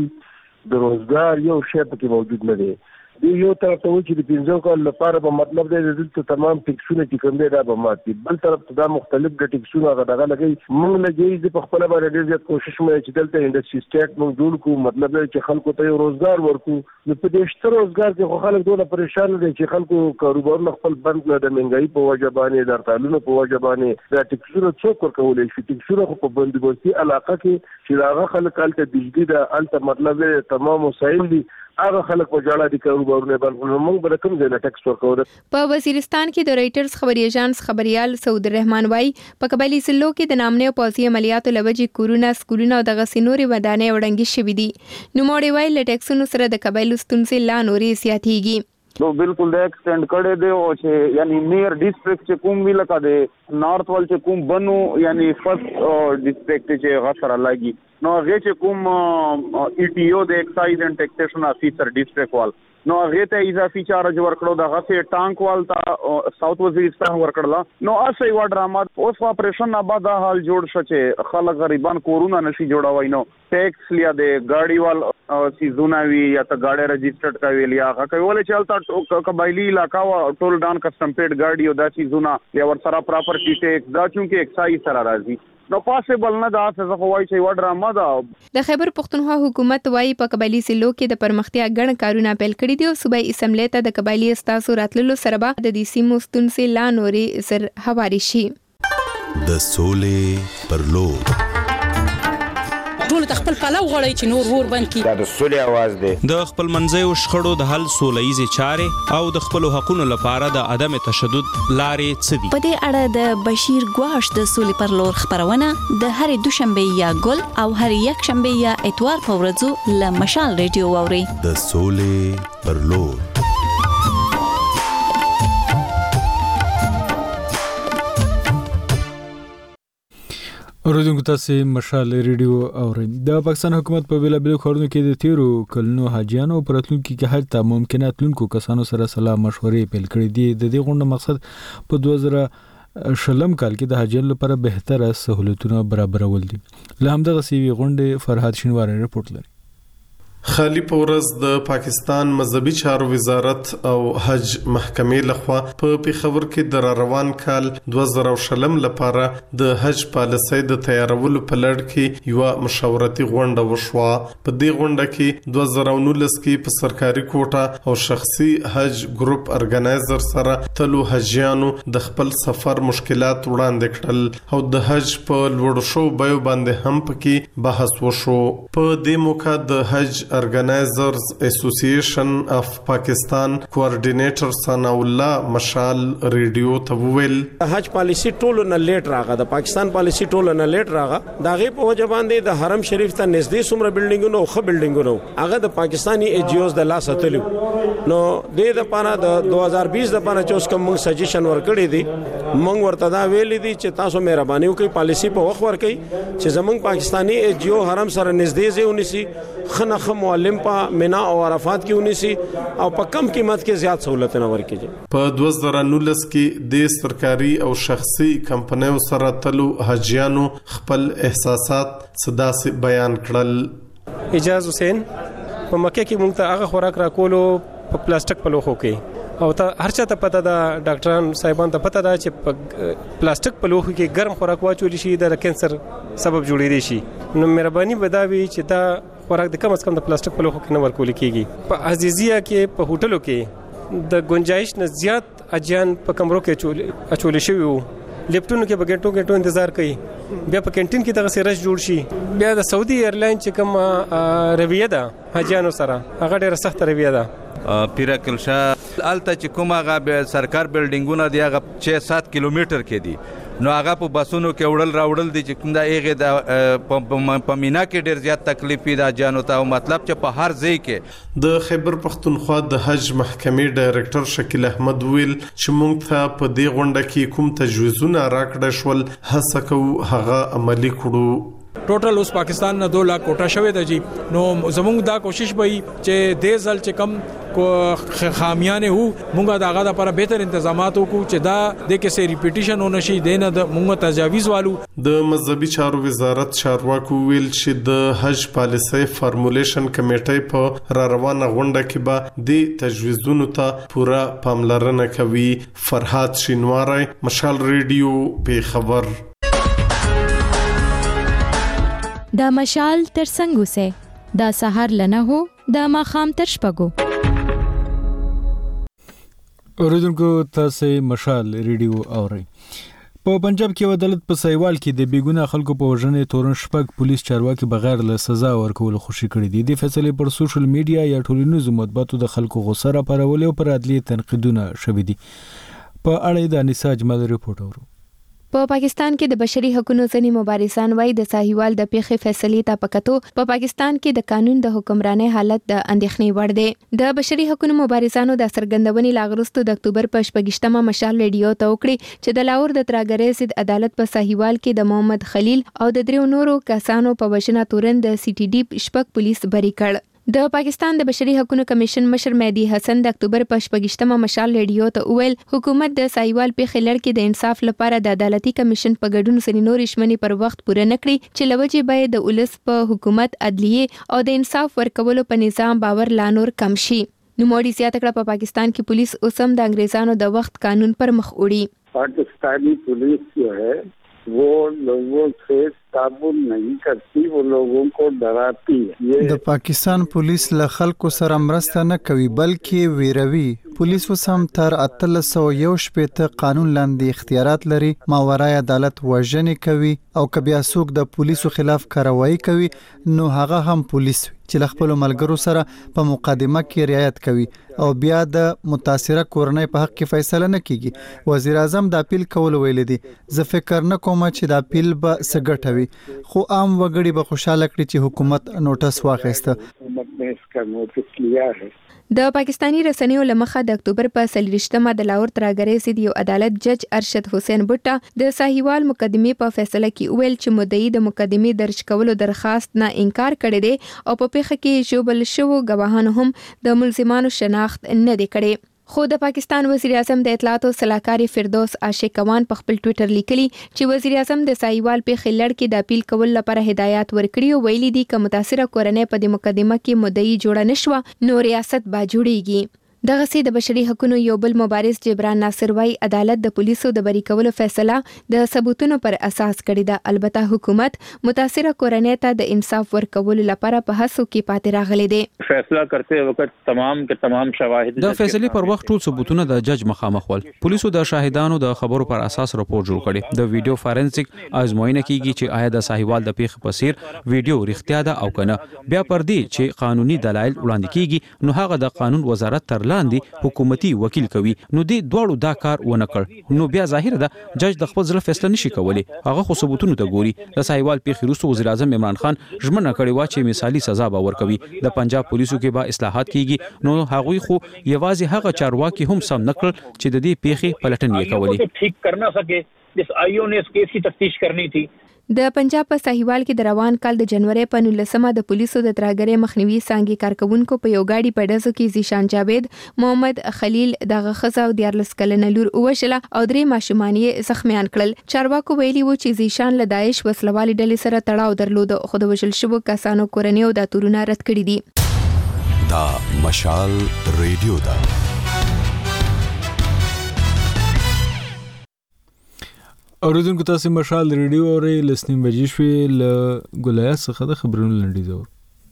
د روزګار یو شی پکې موجود نه دی. دی یو طرف ته و چې د 15 کال لپاره په مطلب دی د تمام ټیکسونه چې کوم دی دا به ماتي بل طرف ته دا مختلف د ټیکسونه غدغه لګي موږ لګي د خپل باندې ډېر زیات کوشش مې چې دلته انډستری سټیټ موږ جوړ کو مطلب دی چې خلکو ته روزګار ورکو نو په دې شته روزګار کې خو خلک ډېر پریشان دي چې خلکو کاروبار خپل بند نه د منګای په وجه باندې د تعلق په وجه باندې دا ټیکسونه څوک ورکولای شي ټیکسونه خو په بندوبستي علاقه کې چې هغه خلک الته بجلی د الته مطلب تمام وسایل دي هغه خلک په جاړه دي کاروبارونه باندې موږ به کوم ځای نه ټیکس ورکو. په وزیرستان کې د رائټرز خبري ایجنس خبريال سعود الرحمن وايي په قبایلی ضلعو کې د نامنه او پوځي عملیاتو لوجې کورونه سکولونه او د غسینوري ودانې وړاندې شوې دي. نو موړي وايي ل ټیکسونو سره د قبایلو ستونزې لا نورې زیاتېږي. نو بالکل د ایکسټند کړي دی او چې یعنی نیر ډیسټریکټ چې کوم وی لکه د نارث ول چې کوم بنو یعنی فرست ډیسټریکټ چې غسر لګي نو هغه چې کوم ای ټی او د ایکسایز اینڈ ټیکسیشن افیسر ډیسټریکټ وال نو هغه ته اضافي چارج ورکړو د غسه ټانک وال ته ساوث وزیرستان ورکړل نو اسې و ډرامه اوس اپریشن نه بعد حال جوړ شو چې خلک غریبان کورونه نشي جوړوي نو ټیکس لیا د گاڑی وال سیزونه وی یا ته گاډي رجسٹرډ کوي لیا هغه کوي چلتا قبایلی علاقہ وا ټول ډان کسٹم پیډ گاډي او دا سیزونه یا ور سره پراپرټی ټیکس دا چونکه ایکسایز سره راځي نو پاسبل نه دا څه خو وایي چې و ډرامه دا د خیبر پختونخوا حکومت وايي په قبایلی ضلعو کې د پرمختیا غړ کارونه پیل کړي دي او صوبایي اسمبلی ته د قبایلی استاسو راتللو سره به د دې سیمو ستونزې لا نورې زر هواري شي. د سولې پر لور ټول خپل پلو غړی چې نور ور بند کی دا د سولې आवाज دی د خپل منځي شخړو د حل سولېزي چارې او د خپل حقوقو لپاره د عدم تشدد لارې څدي. په دې اړه د بشیر ګواش د سولې پر لور خبرونه د هرې دوشنبه یا ګل او هرې یک شنبه یا اتوار په ورځو له مشال ریډیو اوري. د سولې پر لور اوریدونکو تاسو مشال ریډیو اورئ. د پاکستان حکومت په بیلابیلو ښارونو کې د تیرو کلونو حاجیانو پر راتلونکو کې حج ته ممکنه تلونکو کسانو سره سلا مشورې پیل کړې دي. د دې غونډې مقصد په 2020 کال کې د حاجیانو لپاره بهتره سہولتونه برابرول دي. له همدغه سیوی غونډې فرهاد شینواری رپورت لري. خالی پورز د پاکستان مذهبي چارو وزارت او حج محکمې لخوا په پیښور کې د روان کال 2020 لپاره د حج پالیسۍ د تیارولو په لړ کې یو مشاورتي غونډه وشوه. په دې غونډه کې 2019 کې په سرکاري کوټه او شخصي حج ګروپ ارګنایزر سره تلو حجیانو د خپل سفر مشکلات وړاندې کړل او د حج په لوړ شو بیو باندې هم پکې بحث وشو. په دې موقع د حج ارګنایزرز اسوسییشن اف پاکستان کوارډینیټر ثنا الله مشال ریډیو ته ویل حج پالیسی ټول نه لیټ راغله د پاکستان پالیسی ټول نه لیټ راغله دا غي په وجه باندې د حرم شریف ته نږدې څومره بلډینګونو خو بلډینګونو هغه د پاکستانی ایجیوز د لاس اتلو نو د لپاره د 2020 لپاره چې اوس کوم سجیشن ورکړی دي موږ ورته دا ویلي دي چې تاسو مهرباني وکړئ پالیسی په وخت ورکړئ چې زمونږ پاکستانی ایجیو حرم سره نږدې ځای ونیسي خنخ معلم په مینا او عرفات کې ونیسي او په کم قیمت کې زیات سہولتونه ورکړي. په 2019 کې د سرکاري او شخصي کمپنیو سره تلو حاجیانو خپل احساسات صداسي بیان کړل. اجازه حسین په مکه کې مونږ ته هغه خوراک راکولو په پلاستیک په لوخو کې او ته هر چا ته پته ده ډاکټران صاحبان ته پته ده چې په پلاستیک په لوخو کې ګرم خوراک واچول شي د کینسر سبب جوړېږي شي. نو مهرباني بداوي چې دا خوراک د کم از کم د پلاستیک په لوخو کې نه ورکول کیږي. په عزیزیه کې په هوټلو کې د گنجائش نه زیات اجیان په کمرو کې اچول شي وو. لیپټونو کې بغټو انتظار کوي بیا په کینټین کې دغه سرش جوړ شي. بیا د سعودي ایرلاین چې کوم رویه ده حاجیانو سره هغه ډیره سخت رویه ده. پیرکل شاه الته چې کومه سرکار بلډینګونه دی هغه 6-7 کیلومتر کې دي نو هغه په بسونو کې وړل راوړل دي چې کوم دا ایغه د په مینا کې ډیر زیات تکلیف پیدا جانو ته مطلب چې په هر ځای کې د خیبر پختونخوا د حج محکمې ډایرکټر شکیل احمد ویل چې موږ ته په دې غونډه کې کوم تجویزونه راکړل شول هڅه کوو هغه عملی کړو. ټوټل اوس پاکستان نه 2 لاک کوټه شوې ده جی. نو زموږ دا کوشش به چې د ځل چې کم کو خامیانه وو مونږه داغه لپاره بهتر تنظیمات وکړو چې دا د کیسه ریپیټیشن ونه شي دینه د مونږه تجاویز والو. د مذهبي چارو وزارت چارواکو ویل چې د حج پالیسي فارمولیشن کمیټې په را روانه غونډه کې به د تجویزونو ته پوره پاملرنه کوي. فرحات شینواری مشال ریډیو په خبر. دا مشال تر څنګه سه دا سحر لنه هو دا ماخام تر شپګو. اوریدونکو تاسو مشال ریډیو اورئ. په پنجاب کې عدالت په سایوال کې د بیګونه خلکو په وژنې تورن شپږ پولیس چارواکي بغیر له سزا ورکول خوشي کړي دي. د فیصلې پر سوشل میډیا یا ټولنیزو مطبوعاتو د خلکو غوسه راپارول او پر عدالت تنقیدونه شوي دي. په اړه د انیسا اجمل رپورټ اورو. په پاکستان کې د بشري حقوقو ځنی مبارزان وایي د ساحوال د پیښې فیصلې ته پکاتو په پاکستان کې د قانون د حکمرانۍ حالت د اندېښنې وړ دی. د بشري حقوقو مبارزانو د سرګندونې لاغرستو د اکتوبر په 28مه مشال ریډیو ته وکړي چې د لاهور د تراګرې سید عدالت په ساحوال کې د محمد خلیل او د دریو نورو کسانو په وژنه تورن د سی ټي ډي شپږ پولیس بری کړ. د پاکستان د بشري حقوقو کمیشن مشر مهدی حسن د اکتوبر په 28مه مشال ریډیو ته وویل حکومت د سایوال په خلړ کې د انصاف لپاره د عدالتي کمیشن په ګډون سره نور شمنې پر وخت پوره نکړي چې لوجه باید د ولس په حکومت عدلیه او د انصاف ورکولو په نظام باور لا نور کم شي. نو موډي زیاته کړه په پاکستان کې پولیس اوسم د انګریزانو د وخت قانون پر مخ وړي. پاکستانی پولیس جو ہے وہ لوگوں سے تعامل نہیں کرتی وہ لوگوں کو ڈراتی ہے. د پاکستان پولیس له خلکو سره مرسته نه کوي بلکې ویروي. پولیس وسم تر 1301 قانون لاندې اختیارات لري ماورای عدالت وژنې کوي او کبیا سوق د پولیسو خلاف کاروایی کوي نو هغه هم پولیس چې خپل ملګرو سره په مقدمه کې رعایت کوي او بیا د متاثره کورنۍ په حق کې فیصله نه کیږي. وزیر اعظم د اپیل کول ویل دي زه فکر نه کوم چې د اپیل به سګټوي خو عام وګړي به خوشاله کړي چې حکومت نوټس واخیسته. حکومت نے اس کا نوٹس لیا ہے. د پاکستانی رسنیو لمخه د اکتوبر په 30مه د لاهور تراګرې سید یو عدالت جج ارشد حسین بټا د ساحوال مقدمې په فیصله کې ویل چې مدعي د مقدمې درج کولو درخواست نه انکار کړی دی او په پیښه کې شوبل شوو گواهانو هم د ملزمانو شناخت نه دی کړی. خو د پاکستان وزیر اعظم د اطلاعات او سلاکاري فردوس عاشقوان په خپل ټوئیټر لیکلي چې وزیر اعظم د سایوال په خلړ کې د اپیل کول لپاره هدایت ورکړي او ویلي دي چې متاثره کورنۍ په د مقدمه کې مدعي جوړه نشوه نو ریاست با جوړیږي. دغه سي د بشري حقوقو یو بل مبارز جبران ناصر وای عدالت د پولیسو د بری کولو فیصله د ثبوتونو پر اساس کړی ده. البته حکومت متاثره کورنۍ ته د انصاف ورکولو لپاره په هڅو کې پاتې راغلی دی. فیصله کرتے وخت تمام شواهد د فیصلې پر وخت ټول ثبوتونه د جج مخامخ ول. پولیسو د شاهدانو د خبرو پر اساس راپور جوړ کړي. د ویډیو فورنسیک ازموینه کیږي چې آیا د ساحوال د پیښې په سیر ویډیو رښتیا ده او کنه. بیا پر دې چې قانوني دلایل وړاندې کیږي نو هغه د قانون وزارت تر لاندې حکومتي وکیل کوي نو دې دواړو دا کار ونه کړ نو بیا ظاهر ده جج د خپل ځل فیصله نشي کولی هغه خو ثبوتونو ته ګوري د سایوال پیښې وروسته وزیر اعظم عمران خان ژمنه کړې وه چې مثالي سزا به ورکوي د پنجاب پولیسو کې به اصلاحات کیږي نو هغوی خو یوازې هغه چارواکي هم سم نکړل چې د دې پیښې پلټنې یې کولې ٹھیک کرنا سکے جس آئیو نے اس کیس کی تفتیش کرنی تھی د پنجاب په ساحیوال کې د روان کال د جنوري په 19مه د پولیسو د ترهګرۍ مخنیوي څانګې کارکونکو په یو گاډي په ډزو کې زیشان جاوید محمد خلیل دغه خزه او 14 کلنه لور وشله او 3 ماشومان یې زخمیان کړل چارواکو ویلي و چې زیشان له داعش وسلوالي ډلې سره تړاو درلود خو د وژل شوو کسانو کورنۍ او د تورونه رد کړي دي دا مشال ریډیو دا اوریدونکو تاسو مشال ریډیو اورئ لسنیم بجې شوې له ګولیا څخه د خبرونو لنډیز اور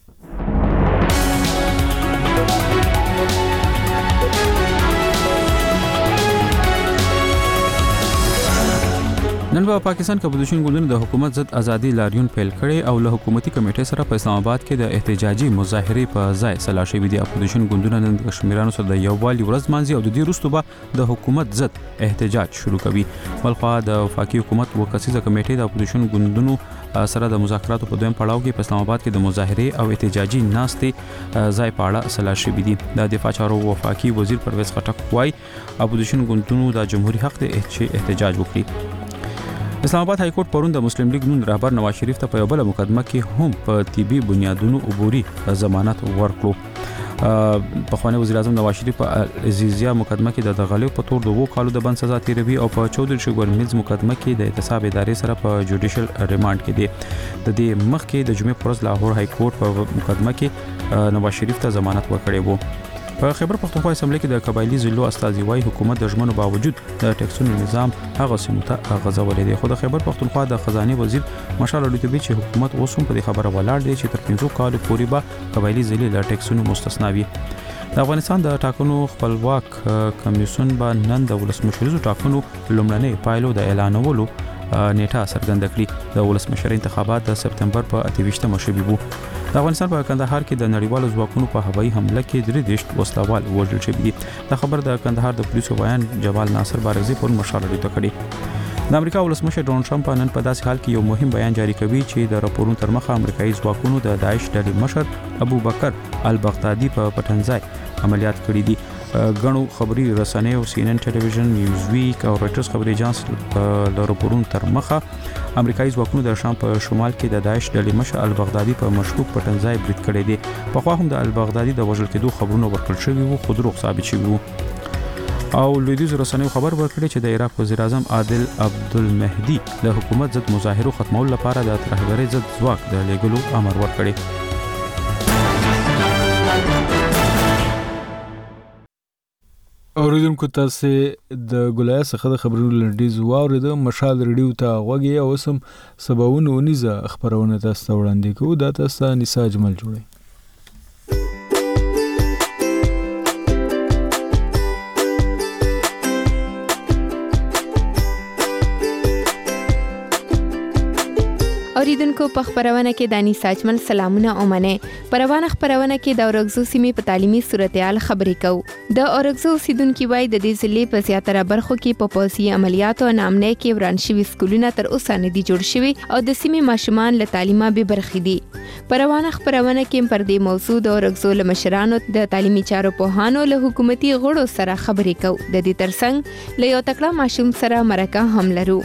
نن په پاکستان کې اپوزیشن ګوندونو د حکومت ضد ازادي لاریون پیل کړي او له حکومتي کمیټې سره په اسلام آباد کې د احتجاجي مظاهرې په ځای سلا شوي دي اپوزیشن ګوندونه نن د کشمیرانو سره د یووالي ورځ مانځي او د دې وروسته به د حکومت ضد احتجاج شروع کوي بلخوا د وفاقي حکومت وکسیزه کمیټې د اپوزیشن ګوندونو سره د مذاکراتو په دویم پړاو کې په اسلام آباد کې د مظاهرې او احتجاجي ناستې ځای په اړه سلا شوي دي د دفاع چارو وفاقي وزیر پرویز خټک وايي اپوزیشن ګوندونو د جمهوریت حق ته احتجاج وکړي اسلام آباد های کورټ پرون د مسلم لیگ نون رهبر نواز شریف ته په یو بل مقدمه کې هم په طبي بنیادونو عبوري ضمانت ورکړو پخوانی وزیر اعظم نواز شریف په عزیزیا مقدمه کې د غلیو په تور 2 کالو د بند سزا تیروي او په 14 شګور میلز مقدمه کې د احتساب ادارې سره په جوډیشل ریمانډ کې دی د دې مخ کې د جمعې پرز لاهور های کورټ په مقدمه کې نواز شریف ته ضمانت ورکړی وو په خیبر پختونخوا اسمبلی کې د قبایلی ضلعو استازي وايي حکومت د ژمنو باوجود د ټیکسونو نظام هغه سیمو ته غځولې دی خو د خیبر پختونخوا د خزانه وزیر مشال الوتبي چې حکومت اوس هم په دې خبره ولاړ دی چې تر 15 کالو پورې به قبایلی ضلع له ټیکسونو مستثنا وي د افغانستان د ټاکنو خپلواک کمیسیون به نن د ولسمشریزو ټاکنو لومړنۍ پایلو د اعلانولو نیټه څرګنده کړې د ولسمشر انتخابات د سپتمبر په 28مه شوي وو د افغانستان په کندهار کې د نړیوالو ځواکونو په هوایي حمله کې 3 وسلوال وژل شوي دي د خبر د کندهار د پولیسو بیان جمال ناصر بارغزي پر مشال لري کړی د امریکا ولسمشر ډونالد ټرمپ نن په داسې حال کې یو مهم بیان جاری کوي چې د راپورونو تر مخه امریکایي ځواکونو د داعش ډلې مشر ابو بکر البغدادي په پټنځای عملیات کړي دي غنو خبري رسنیو CNN ټلویزیون نیوز ویک او رويټرز خبري اژانس د راپورونو تر مخه امریکایي ځواکونو د شام په شمال کې د داعش ډلې مشر البغدادي په مشکوک پټنځای برید کړی دی په خوا هم د البغدادي د وژل کېدو خبرونه ورکړل شوي وو خو دروغ ثابت شوي وو او لویدیز رسنیو خبر ورکړي چې د عراق وزیر اعظم عادل عبدالمهدي د حکومت ضد مظاهرو ختمولو لپاره د ترهګرۍ ضد ځواک د لېږلو امر ورکړي اوریدونکو تاسو د ګولیا څخه د خبرونو لنډیز واورید مشال ریډیو ته غوږی او سم سباونه ونیزه خبرونه تاسو وړاندې کوو دا تاسو نساء جمل جوړي اوریدونکو په خبرونه کې دانی ساجمل سلامونه اومنه پروانه خبرونه کې د اورګزو سیمې په تعلیمي صورتحال خبرې کوو د اورګزو اوسیدونکو وای د دې ضلع په زیاتره برخو کې په پولیسي عملیاتو نامنه کې وران شوي سکولونه تر اوسه نه دي جوړ شوي او د سیمې ماشومان له تعلیمه به برخې دي پروانه خبرونه کې پر دې موضوع د اورګزو لمشرانو د تعلیمي چارو په هانو له حکومتي غړو سره خبرې کوو د دې ترڅنګ له یو تکړه ماشوم سره مرکه هم لرو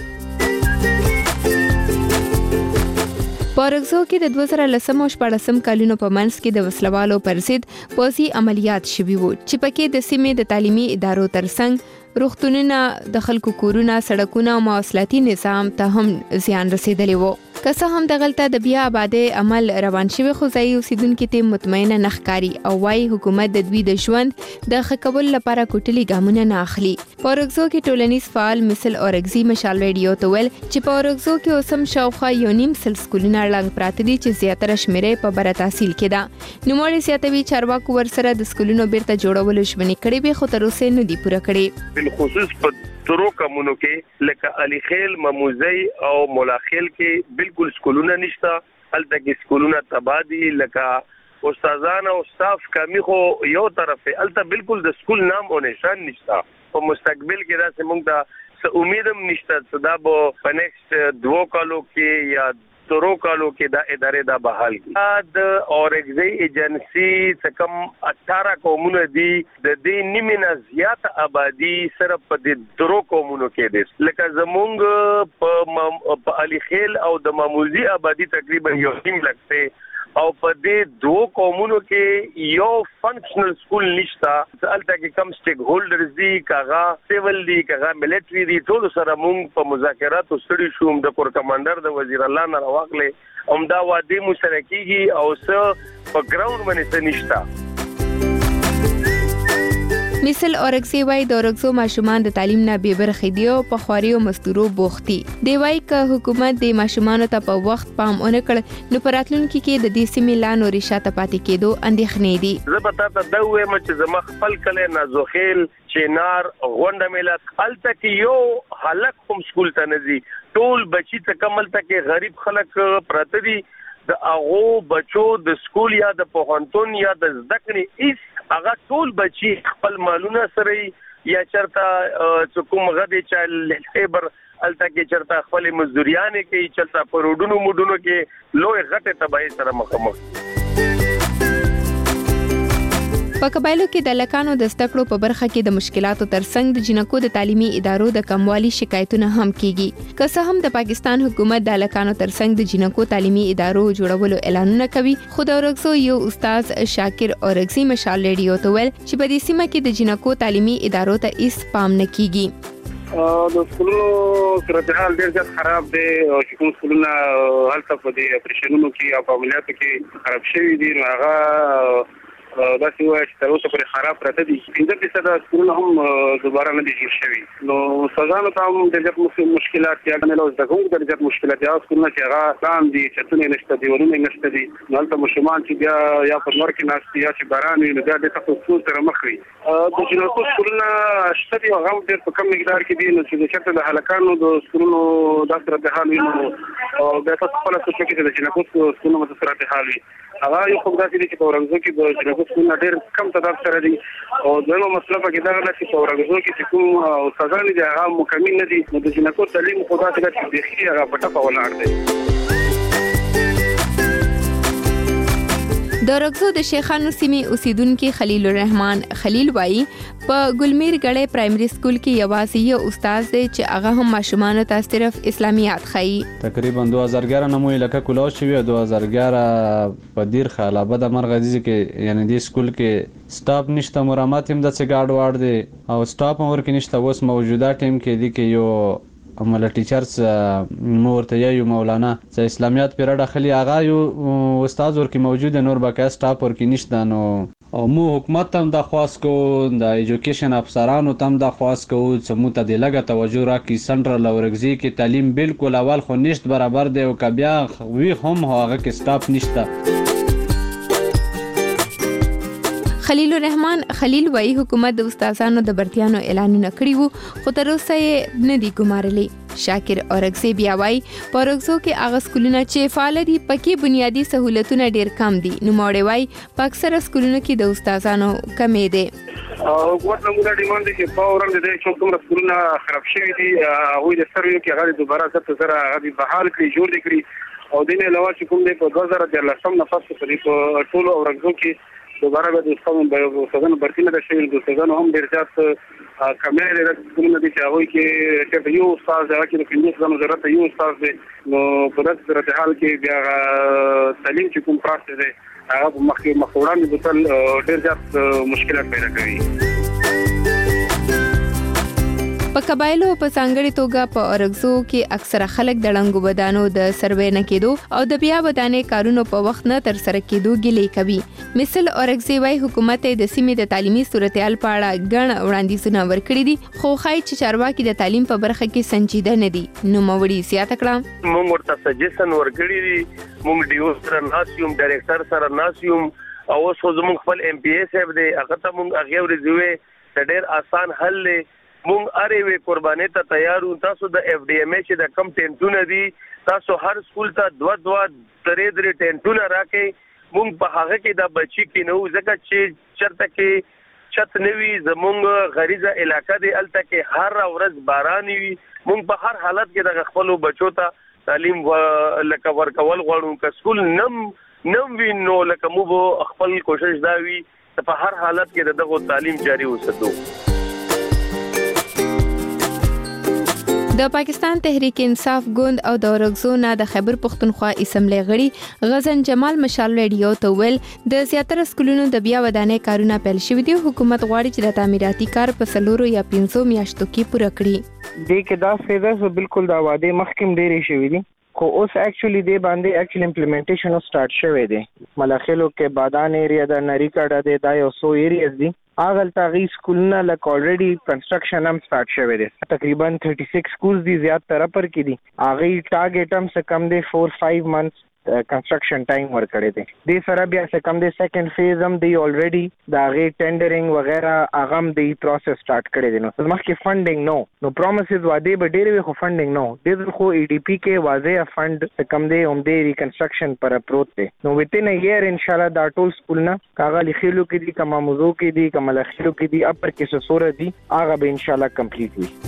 پارکزو کې د 2010 او 14 کلونو په منځ کې د وسلوالو پر ضد پوځي عملیات شوي وو چې پکې د سیمې د تعلیمي ادارو ترڅنګ روغتونونه د خلکو کورونه سړکونه او مواصلاتي نظام ته هم زیان رسیدلی وو که څه هم دغلته د بیا آبادی عمل روان شوی خو ځای اوسیدونکو ته مطمئنه نخکاری او وايي حکومت د دوی د ژوند د ښه کولو لپاره کوټلي ګامونه نه اخلي پارکزو کې ټولنیز فعال مثل اورګزي مشال ریډیو ته ویل چې پارکزو کې اوسم شاوخوا یو نیم سل سکولونه لنګ پراته دي چې زیاتره شمیرې په بره تحصیل کې ده نوموړي زیاتوي چارواکو ورسره د سکولونو بیرته جوړولو ژمنې کړې وي خو تر اوسه نه دي پوره کړې بالخصوص په ترو کمونو کې لکه علي خیل مموزي او مولا خیل کې بالکل سکولونه نشته الته کې سکولونه تبادی لکه استادان او سټاف کمی خو یو طرف الته بالکل د سکول نام او نشان نشته په مستقبل کې دا سمونږ د امیدم نشته دا په نیکسټ 2 کالو کې یا 3 کالو کې دا ادارې دا بحال کی د اورګزی ایجنسی څخه 18 قومونه دي د دې نیمه زیات آبادی صرف په د 3 قومونو کې دي لکه زمونږ په علي خیل او د معمولی آبادی تقریبا 1.5 لک ته او په دې 2 قومونو کې یو فنکشنل سکول نشته البته کې کم سټیک هولډرز دي کاغه سیول دي کاغه ملټری دي ټول سره مونږ په مذاکرات ستړي شوم د کور کمانډر د وزیر الله نه راغله اومدا وادي مشترکيږي او څه په ګراوند باندې نشته مثل اورګزی وای د اورګزو ماشومان د تعلیم نه بې برخې دي او په خواري او مزدورو بوختي دی وای ک حکومت د ماشومان ته په وخت پام اونې کړ نو پراتلونکو کې د دې سیمې لانو ریشاته پاتې کېدو اندېښنې دي زه به تاسو ته وایم چې زما خپل کله نازوخیل چینار غونډه ملت الته کې یو حلق هم سکول ته نزي ټول بچی ته کمل ته کې غریب خلک پراته دي د هغه بچو د سکول یا د پوهنتون یا د زدکړې هیڅ هغه ټول بچي خپل مالونه سره یا چرته کوم غدي چل خیبر الته کې چرته خپل مزدوریانه کې چرته پروډونو مودونو کې لوی غټه تباہي سره مخامخ په قبایلو کې د لکانو د زدکړو په برخه کې د مشکلاتو ترڅنګ د جنکو د تعلیمي ادارو د کموالي شکایتونه هم کیږي که څه هم د پاکستان حکومت د لکانو ترڅنګ د جنکو تعلیمي ادارو جوړولو اعلانونه کوي خو د اورګزو یو استاد شاکر اورګزی مشال ریډیو ته ویل چې په دې سیمه کې د جنکو تعلیمي ادارو ته هیڅ پام نه کیږي د سکولونو صورتحال ډېر زیات خراب دی او چې کوم سکولونه هلته په دې اپریشنونو کې او په عملیاتو کې خراب شوي دي نو هغه دا څه وایي چې تر اوسه پورې خراب پراته دي 15% سکولونه هم دوباره نه دي جوړ شوي نو استادانو ته هم ډېر زیات مشکلات یا نه لوز دغه ډېر زیات مشکلات یا سکولونه چې هغه پلان دي چتونه نشته دي ورونه نشته دي نو هلته ماشومان چې بیا یا په نور کې ناشتي یا چې باران وي نو بیا د تاسو سره مخ وي د جنوب سکولونه شته دي هغه ډېر په کم مقدار کې دي نو چې چېرته د هلکانو د سکولونو دا سره د حال وي نو بیا تاسو خپل څه کې د جنوب سکولونو سره د حال وي هغه یو خو داسې دي چې په اورګزو کې د جنوب سکولونه ډېر کم تعداد سره دي او دویمه مسله پکې دا ده چې په اورګزو کې چې کوم استادان دي هغه مکمل نه دي نو د جنکو تعلیم خو داسې ده چې بېخي هغه په ټپه ولاړ دی د اورګزو د شیخانو سیمې اوسیدونکو خلیل الرحمن خلیل وایي په ګلمیر غړې پرایمري سکول کې یوازې یو استاد دی چې هغه هم ماشومان ته صرف اسلامیات ښيي تقریبا 2011 نه مو لکه کلاس شوی 2011 په دیر خلابه د مرغزي کې یعنی د سکول کې سټاف نشته مرامت هم د څګاډ واړ دی او سټاف هم ورکې نشته اوس موجوده ټیم کې دی کې یو عمله ټیچرز مورته یو مولانا چې اسلامیات پیرډه خلی هغه یو استاد ورکی موجود نور بقای سټاف ورکی نشته نو او مو حکومت هم د خواست کو د ایجوکیشن افسرانو تم د خواست کو چې مو ته د لګه توجه راکې سنټرل اورګزی کې تعلیم بالکل اول خو نشته برابر دی او کبیا وی هم هغه کې سټاف نشته خلیل الرحمن خلیل وایي حکومت د استادانو د برتیانو اعلانونه کړي وو خو تر اوسه یې نه دي ګمارلي شاکر اورګزی بیا وایي په اورګزو کې هغه سکولونه چې فعال دي پکې بنیادی سہولتونه ډېر کم دي نو موړې وایي په اکثره سکولونو کې د استادانو کمې دي حکومت نه موږ ډیماند دي چې په اورنګ د چې کوم سکولونه خراب شوي دي هغه د سروي کې هغه دوباره زره هغه بحال کړي جوړ کړي او دینه علاوه چې کوم د 2013 نفس په ټولو اورګزو کې دوباره به د استادانو برتي نه شوي د استادانو هم ډېر زیات کمې لري سکولونه دي چې هغوی کې چې یو استاد هغه کې د 15 ضرورت یو استاد دی نو په داسې صورتحال کې بیا تعلیم چې کوم پروسس دی هغه مخ وړاندې بوتل ډېر زیات مشکلات پیدا کوي په قبایلو په ځانګړي توګه په اورګزو کې اکثره خلک د ړنګو بدانو د سروې نه کېدو او د بیا ودانې کارونو په وخت نه تر سره کېدو ګیلې کوي مثل اورګزی وای حکومت د سیمې د تعلیمي صورتحال په اړه ګڼ وړاندیزونه ورکړي دي خو ښایي چې چارواکي د تعلیم په برخه کې سنجیده نه دي نو موري زیاته کړه موږ ورته سجیشن ورکړي دي موږ ډیو سره ناسیوم ډایریکټر سره ناسیوم او اوس زموږ خپل ایم پی ایس اف دی هغه ته موږ هغه ورزوي ډېر آسان حل دی مونږ اره وی قرباني ته تیار یو تاسو د اف ډی ایم چې د کم ټینټونه دي تاسو هر سکول ته 2 درې ټینټونه راکې مونږ په هغه کې دا بچی کې نو ځکه چې چرته کې چت نوي زمونږ غریزه علاقہ دی الته کې هر ورځ باران وي مونږ په هر حالت کې د خپل بچو ته تعلیم لکه ورکول غواړو که سکول نم وی نو لکه موږ خپل کوشش دا وي په هر حالت کې دغه تعلیم جاری وساتو. د پاکستان تحریک انصاف ګوند او د اورګزو نه د خیبر پښتونخوا اسمبلی غړي غزن جمال مشال ریډیو ته ویل د زیاتره سکولونو د بیا ودانې کارونه پیل شوي دي. حکومت غواړي چې د تعمیراتي کار په 4 یا 5 میاشتو کې پوره کړي. دې کې دا فایده بالکل دا واده مخکیم ډېری شوی دي خو اوس اکچولی دی باندې امپلیمنټیشن سٹارټ شوی دی. ملخلو کې بادان ایریا د نری کډه دی دا یو سو ایریاز دي اغل تاغي سکولونه لک الریډي کنسټرکشن هم سٹارټ شوی دی. تقریبا 36 سکولز دي زیات تر پر کې دي اغه ټارګټ هم څه کم دی 4-5 منثs کنسټرکشن ټایم ورکړی دی. د سره بیا څه کم دی سیکنډ فیز هم دی الریډي دا غي ټینډرینګ وغیرہ اغم دی پروسس سٹارټ کړی دی. نو مخکې فندینګ نو پرومیسز واده به ډېر وي خو فندینګ نو د خو ای ډی پی کې واضح فند څه کم دی هم دی ریکنسټرکشن پر اپروچ دی. نو وتین ایئر ان شاء الله دا ټول سکولونه کاغه لخیلو کې دي کما موضوع کې دي کما لخیلو کې دي اپر کې سوره دي هغه به ان شاء الله کمپلیټ وي.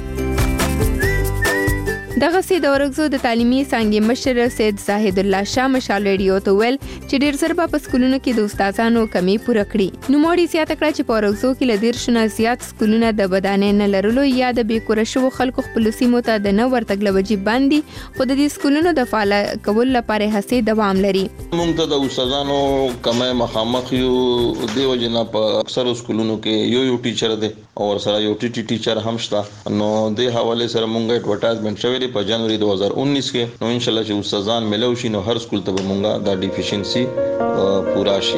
دغه سي د اورګزو د تعلیمي څنګه مشر سید زاهد الله شاه مشال ریډیو ته ویل چې ډیر زر په سکولونو کې د استادانو کمی پوره کړي. نو موړي زیاته کړه چې په اورګزو کې لدیر شنه زیات سکولونه د بدانې نه لرلو یا د بیکوره شو خلکو خپل سیمو ته د نو ورتګ لوجي باندې خو د دې سکولونو د فعال کول لپاره هڅې دوام لري. موږ ته د استادانو کمه مخامخ یو دیو جنا په اکثر سکولونو کې یو ټیچر دی او سره یو ټیچر هم شته. نو د حواله سره موږ اډورټایزمنت شوی په جنوري 2019 کې نو ان شاء الله چې استادان ملو شي نو هر سکول ته مونږه دا ډیفیشنسي پورا شي.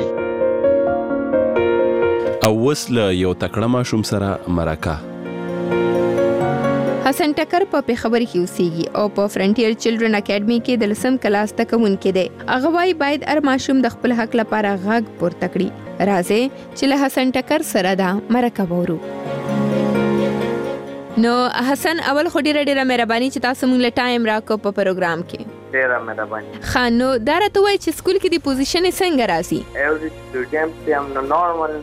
او وسله یو تکړه ماشوم سره مرکه حسن ټکر په خبري کې اوسېږي او په فرنټیر چلډرن اکیډمي کې د لسم کلاس تکونکې دی. هغه وايي باید هر ماشوم د خپل حق لپاره غږ پورته کړي. راځي چې له حسن ټکر سره دا مرکه وورو. نو حسن اول خو ډیره مهرباني چې تاسو موږ له ټایم راکو په پروګرام کې. ډیره مهرباني. خانو دا راته وایي چې سکول کې د پوزیشن څنګه راځي؟ ایوری سټوډنټ هم نو نورمال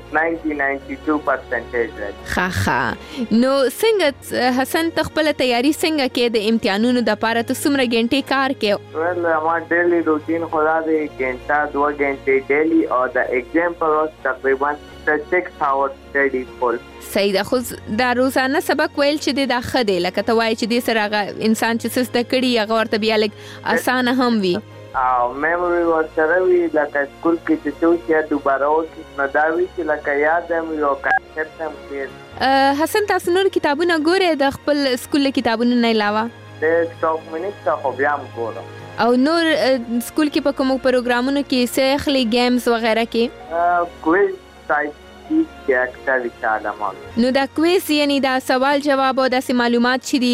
92% راځي. ښه نو څنګه حسن خپل تیاری څنګه کې د امتحانونو د لپاره ته څومره غنټې کار کې؟ ول ما ډیلی روټین خدا دې غنټه 2 غنټې ډیلی او د ایگزام پر وخت تقریبا 6 hours study full. صحیح ده. خو دا روزانه سبق ویل چې د خدای لکه ته وایي چې د سره انسان چې سسته کړي هغه ورته بیا لګ اسانه هم وي او میموري ورته وی لکه سکول کې چې څو دوباره اوس نو دا وی چې لکه یاد هم یو کنسپټ هم کې. حسن تاسو نور کتابونه ګوره د خپل سکول کتابونو نه علاوه؟ د سټاک منیټ خو بیا هم ګورم. او نور سکول کې په کوم پروګرامونو کې څه اخلي گیمز وغیرہ کې؟ کویز ټایپ کې اکټیویټي نو دا کویز یعنی دا سوال جواب او د معلومات چي دي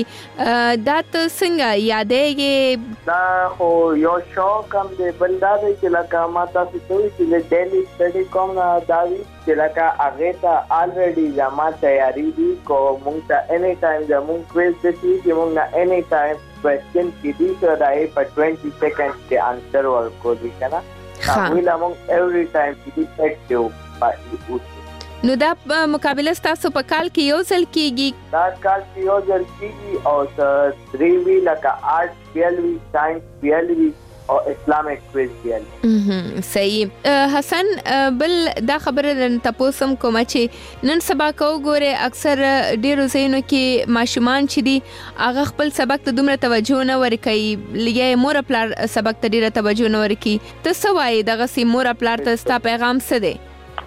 دا ته څنګه یادېږي؟ دا خو یو شوق هم دی بل دا دی چې لکه ما تاسو ته وی چې ډیلی سټډي کوم دا وی چې لکه هغه ته الریډي زما تیاری دي کو مونږ ته اني ټایم زموږ کویز دي چې مونږ نه اني ټایم کوېسچن کې دي ته راي په 20 سیکنډ کې انسر ورکوي کنه. ویل مونږ ایوری ټایم کې اکټیو. نو دا مقابله تاسو په کال کې یو ځل کیږي؟ دا کال کې یو ځل کیږي او 3 وی لکه آرټ پیلوي ساينس پیلوي او اسلامیک کویز پیلوي. صحیح. حسن بل دا خبره تاسو کوم چې نن سبا کو ګوره اکثر ډیرو ځایونو کې ماشومان چې دي هغه خپل سبق ته دومره توجه نه ورکوي لږه مور پلار سبق ته ډیره توجه نه ورکوي. ته څه وایې دغه سي مور پلار ته ستا پیغام څه دی؟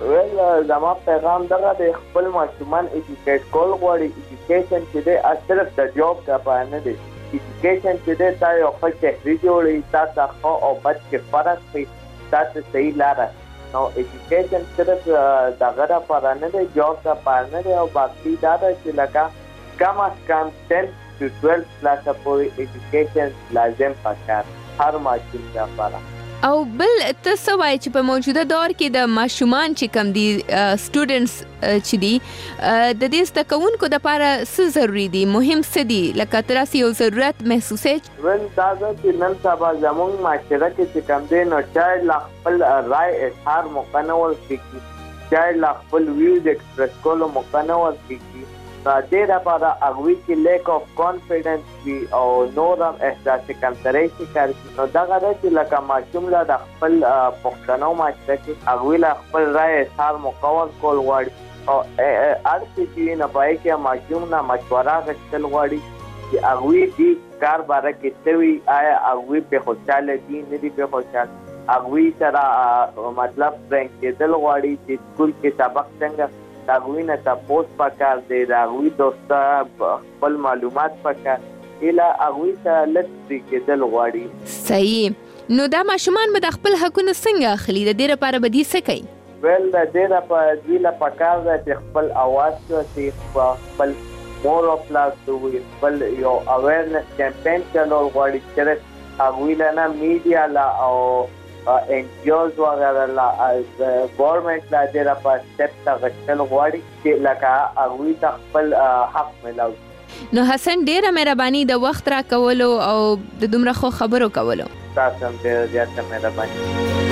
ول زما پیغام دغه د خپل ماشومان ایجوکیټ کول غواړي. ایجوکیشن چې د صرف د جاب لپاره نه دی. ایجوکیشن چې د تاسو خو چې جوړي تاسو خو او بچ کې فرق کوي تاسو صحیح لار. نو ایجوکیشن صرف دغه لپاره نه دی جاب لپاره نه دی او باقي دا چې لکه کم از کم 10 to 12 کلاس پورې ایجوکیشن لازم پکار هر ماشوم لپاره. او بل ته څه وایي چې په موجوده دور کې د ماشومان چې کم دي سټوډنټس چې دي د دې زده کوونکو دپاره څه ضروري دي مهم څه دي لکه ته داسې یو ضرورت محسوسوې ول دا ده چې نن سبا زموږ معاشره کې چې کم دی نو چاید لا خپل رای اظهار موقع نه ورکړي چاید لا خپل ویوز ایکسپریس کولو موقع نه ورکړي دا دې لپاره هغوی کې لیک اف کانفیډنس وي او نور هم احساس کمترۍ ښکار کړي نو دغه ده چې لکه ماشوم له د خپل پښتنو معاشره کې هغوی له خپل رای اظهار موقع ورکول غواړي او هر څه چې نه په هغې کې ماشوم نه مشوره اخیستل غواړي چې هغوی دې کار باره کې څه وي آیا هغوی پرې خوشحاله دي نه دي پرې خوشحاله هغوی سره مطلب فرینډ کېدل غواړي چې سکول کې سبق څنګه هغوی نه تپوس پکار دی د هغوی دوسته خپل معلومات پکار ایله هغوی سره لږ پرې کېدل غواړي صحیح نو دا ماشومان به د خپل حقونه څنګه اخلي د دې لپاره به دې څه کوي ویل د دې لپاره دوی له پکار ده چې خپل اواز چې خپل مور او پلاس دوی خپل یو اویرنس کمپین چلول غواړي چې هغوی له نه میډیا لا او NGOs وغیرہ لا گورنمنٹ لا دې لپاره سټپ اخیستل غواړي چې لکه هغوی ته خپل حق ملاوي نو حسن ډیره مهرباني د وخت را کولو او د دومره خو خبرو کولو تاسو هم ډیره زیاته مهرباني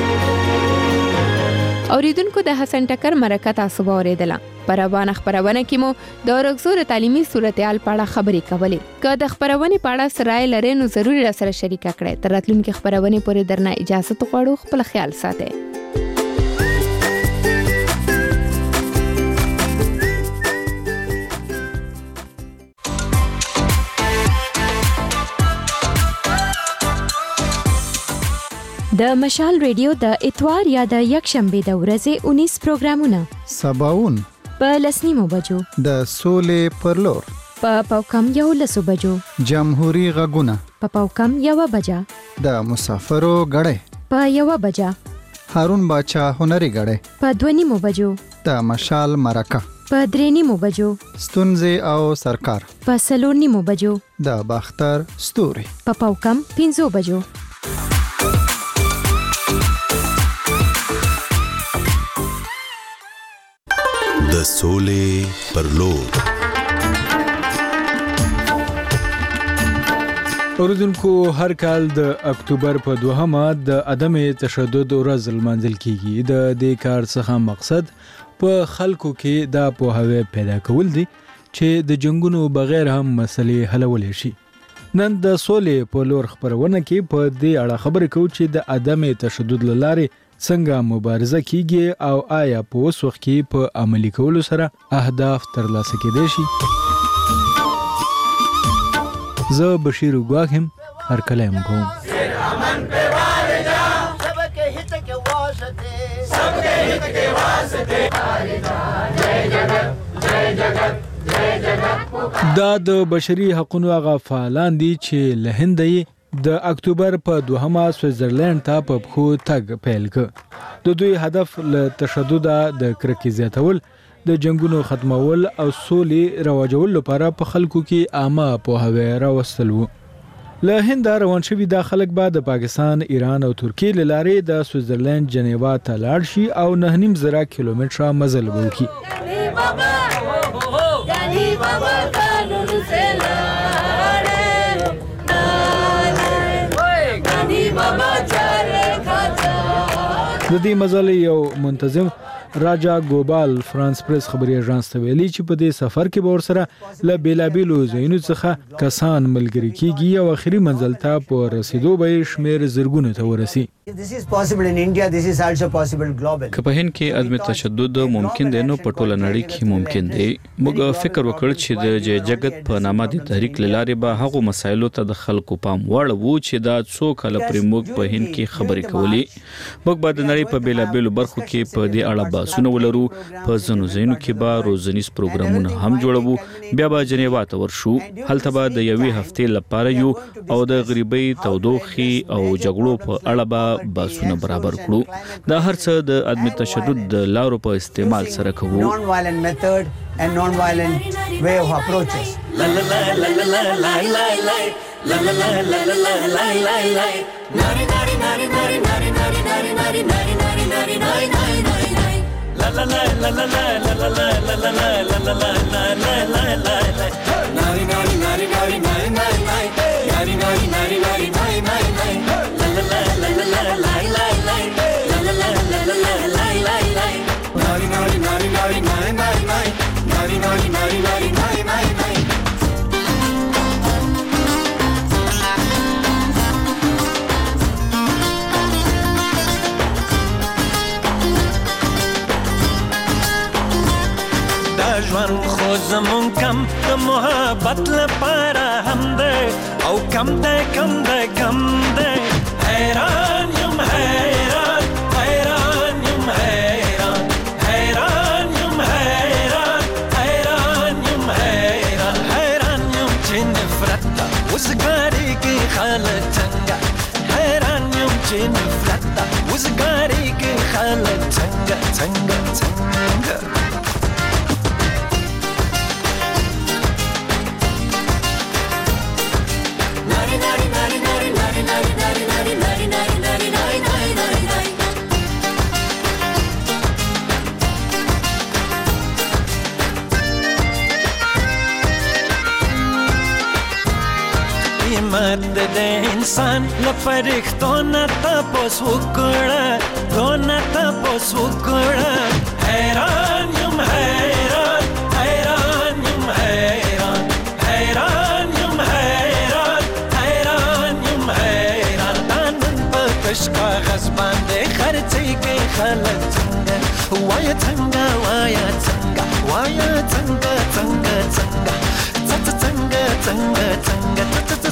اوریدونکو د حسن ټکر مرکه تاسو اوریدله په روانه خبرونه کې مو د رغزور تعلیمي صورتحال په اړه خبرې کولې که د خبرونې په اړه سرای لرئ نو ضروري راسره شریکه کړئ تر راتلونکي خبرونې پورې درنه اجازه غواړو خپل خیال ساتئ د مشال ریډیو د اتوار یا د یکشنبه د ورځې 19 پروګرامونه سباون په لسنیمو بجو د سولې پر لور په پاوکم 11 بجو جمهوریت غږونه په پاوکم 1 بجا د مسافرو غړې په 1 بجا هارون باچا هنري غړې په 2 بجو د مشال مرکه په 3 بجو ستونزې او سرکار په 4 بجو د باختر ستوري په پاوکم 5 بجو د سولې پر لور اوریدونکو هر کال د اکتوبر په 2مه د عدم تشدد ورځ لمانځل کیږي د دې کار څخه مقصد په خلکو کې دا پوهاوی پیدا کول دي چې د جنگونو بغیر هم مسلې حلول شي نن د سولې په لور خبرونه کې په دې اړه خبرې کوو چې د عدم تشدد لاره څنګه مبارزه کیږي او آیا په اوس وخت کې په عملي کولو سره اهداف ترلاسه کېدای شي زه بشیر غواهم هر کلام کوم دا د بشري حقوقو هغه فعالان دي چې له هندې د اکتوبر په 2مه سویټزرلند ته په خو تګ پیل کړ د دوی هدف له تشدد د کرکې زیاتول د جنگونو ختمول او سولې رواجول لپاره په خلکو کې عامه پوهاوی راوستل وو له هند روان شوی د خلک بعد د پاکستان ایران او ترکیه لارې د سویټزرلند جنیوا ته لاړ شي او 9.5 کیلومتره مزل وکړي د دې مزل یو منتظم راجا ګوبال فرانس پریس خبري اژانس ته ویلي چې په دې سفر کې به ورسره له بیلابیلو ځایونو څخه کسان ملګري کیږي او اخري منزل ته په رسیدو به شمیر زرګونو ته ورسي This is possible in India, this is also possible globally. که په هند کې عدم تشدد ممکن دی نو په ټوله نړۍ کې ممکن دی موږ فکر وکړ چې د جګت په نامه د تحریک لارې به هغه مسایلو ته د خلکو پام وړو چې دا څو کال پر موږ په هند کې خبرې کولې موږ به د نړۍ په بیلابیلو برخو کې په دې اړه بحثونه ولرو په ځینو ځایونو کې به روزنیز پروګرامونه هم جوړوو بیا به جنیوا ته ورشو هلته به د یوې هفتې لپاره یو او د غریبۍ تودوخي او جګړو په اړه به باسونه برابر کړو دا هر څه د عدم تشدد د لارو په استعمال سره کوو Non violent method and non violent way of approaches. La la la la la la la la la. Nari nari nari nari nari nari nari nari nari nari nari nari nari nari. La la la la la la la la la la la la la la la la la la la. Nari nari nari nari nari nari nari. Nari nari nari nari nari nari nari. La la la la la la la la la. La la la la la la la la la. Nari nari nari nari nari nari nari. Nari nari nari nari nari nari nari. ژوند خو زمون کم د محبت لپاره هم دی او کم دی کم دی کم دی حیران یم حیران حیران یم حیران حیران یم حیران حیران یم حیران حیران یم چې نفرت ته وزګارېږي خلک څنګه حیران یم چې نفرت ته وزګارېږي خلک څنګه څنګه څنګه مرد د انسان لپاره نه تاسو وکړه دونه تاسو وکړه حیران یم حیران حیران یم حیران حیران یم حیران حیران یم حیران نن په کش کاغذ باندې خرڅېږي خلک څنګه وای څنګه وای څنګه وای څنګه څنګه څنګه څنګه څنګه څنګه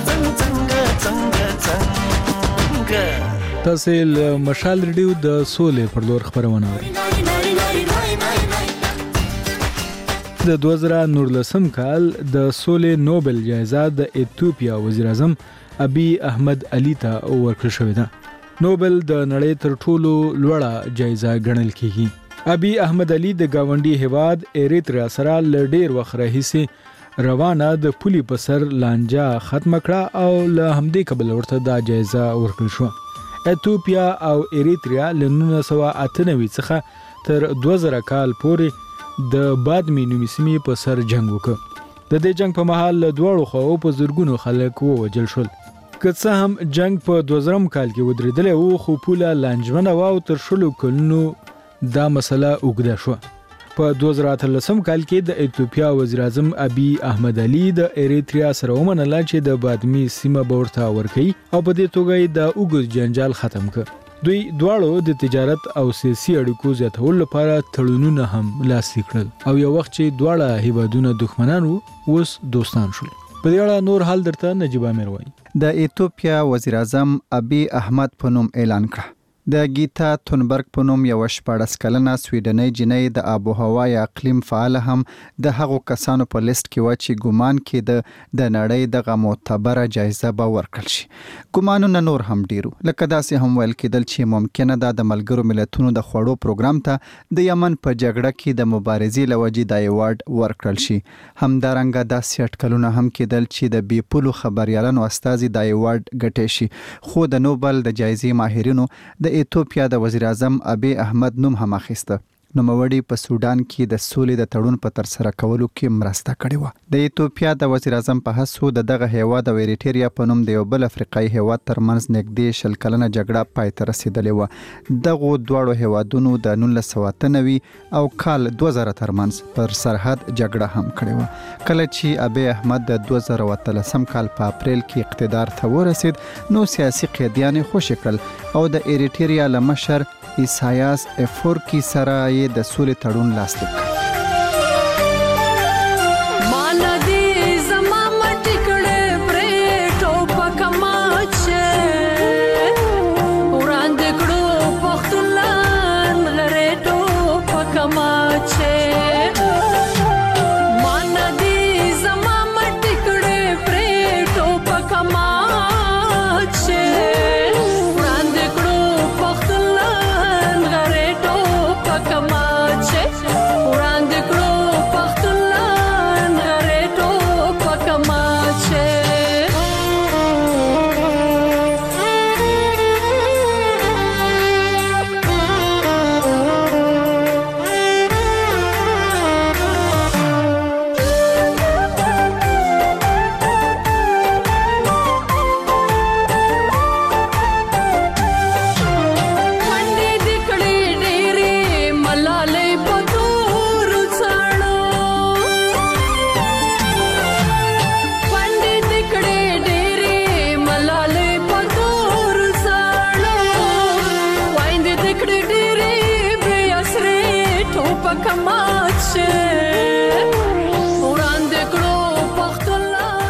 تاسو له مشال ریډیو د سولې پر لور خبرونه اورئ. د 2019 کال د سولې نوبل جایزه د ایتوپیا وزیر اعظم ابي احمد علي ته ورکړل شوې ده. نوبل د نړۍ تر ټولو لوړه جایزه ګڼل کیږي. ابي احمد علي د گاونډي هیواد ایریتریا سره ل ډیر وخت راهیسې روانه د پولی په سر لانجه ختم کړه او له همدې کبل ورته دا جایزه ورکړل شو. ایتوپیا او ایریتریا له 1998 څخه تر 2000 کال پورې د بادمي نومي سیمې په سر جنگ وکړ. د دې جنگ په مهال له دواړو خواو په زرګونو خلک ووژل شول. که څه هم جنگ په 2000 کال کې ودرېدلی و خو پوله لانجمنه وه او تر 10 کلونو دا مسله اوږده شوه. په 2013 کال کې د ایتوپیا وزیر اعظم ابي احمد علي د ایریتریا سره ومنله چې د بادمي سیمه به ورته ورکوي او په دې توګه یې د اوږد جنجال ختم کړ. دوی دواړو د تجارت او سیاسي اړیکو زیاتولو لپاره تړونونه هم لاسلیک کړل او یو وخت چې دواړه هیوادونه دښمنان وو اوس دوستان شول. په دې اړه نور حال درته نجیب امیر وایي. د ایتوپیا وزیر اعظم ابي احمد په نوم اعلان کړ. د گیتا تونبرګ په نوم یو 14 کلنه سویډنۍ جنۍ د آب و هوا یا اقلیم فعال هم د هغو کسانو په لیست کې و چې ګومان کېده د نړۍ دغه معتبره جایزه به ورکړل شي. ګومانونه نور هم ډیرو، لکه داسې هم ویل کېدل چې ممکنه ده د ملګرو ملتونو د خوړو پروګرام ته د یمن په جګړه کې د مبارزې له وجې د ایوارډ ورکړل شي. همدارنګه داسې اټکلونه هم کېدل چې د بې پولو خبریالانو استازي د ایوارډ ګټې شي. خو د نوبل د جایزې ماهرینو د ایتوپیا د وزیر اعظم ابي احمد نوم هم اخیسته. نوموړي په سودان کې د سولې د تړون په ترسره کولو کې مرسته کړې وه. د ایتوپیا د وزیر اعظم په هڅو د دغه هیواد او ایریټریا په نوم د یو بل افریقایي هیواد ترمنځ نږدې 20 کلنه جګړه پای ته رسېدلې وه. دغو دواړو هیوادونو د 1998 او کال 2000 ترمنځ پر سرحد جګړه هم کړې وه. کله چې ابي احمد د 2013 کال په اپریل کې اقتدار ته ورسېد نو سیاسي قیدیان یې خوشي کړل او د ایریټریا له مشر ایسایاس افورکی سره یې د سولې تړون لاسلیک کړ. Ura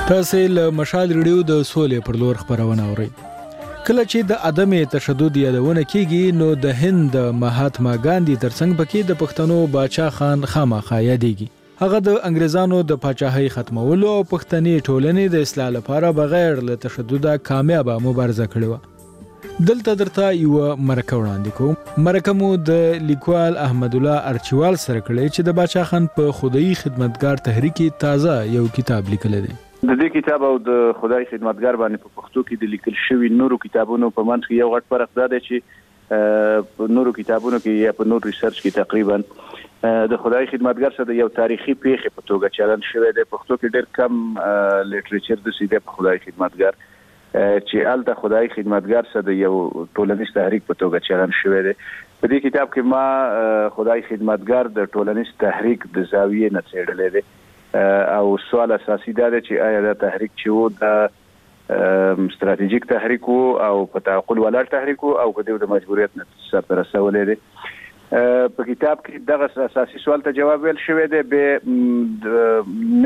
تاسو له مشال ریډیو د سولې پر لور خبرونه اورئ. کله چې د عدم تشدد یادونه کیږي نو د هند مهاتما ګاندی ترڅنګ پکې د پښتنو باچا خان خامخا یادېږي. هغه د انګریزانو د پاچاهۍ ختمولو او پښتني ټولنې د اصلاح لپاره بغیر له تشدد کامیابه مبارزه کړې و. دلته درته یو مرکه وړاندې کوم. مرکه مو د لیکوال احمد الله ارچوال سره کړې چې د باچا خان په خدای خدمتګار تحریک تازه یو کتاب لیکل دی. د دې کتاب او د خدای خدمتګار باندې په پښتو کې د لیکل شوی نورو کتابونو په منځ کې یو غټ فرق دا دی چې په نورو کتابونو کې یا په نور ریسرچ کې تقریبا د خدای خدمتګار سره یو تاریخي پیښه په توګه چلن شوی دی. پښتو کې ډېر کم لیټریچر د سیده په خدای خدمتګار چې الته خدای خدمتګار سره یو ټولنیز تحریک په توګه چلن شوی دی. په دې کتاب کې ما خدای خدمتګار د ټولنیز تحریک د زاویې نه څېړلې دی او سوال اساسي دا دی چې آیا دا تحریک چې وو د ستراتیژیک تحریک وو او په تعقل ولاړ تحریک وو او کله د مجبوریت نه سره رسولې دی. په کتاب کې دغه اساسي سوال ته جواب ویل شوی دی. به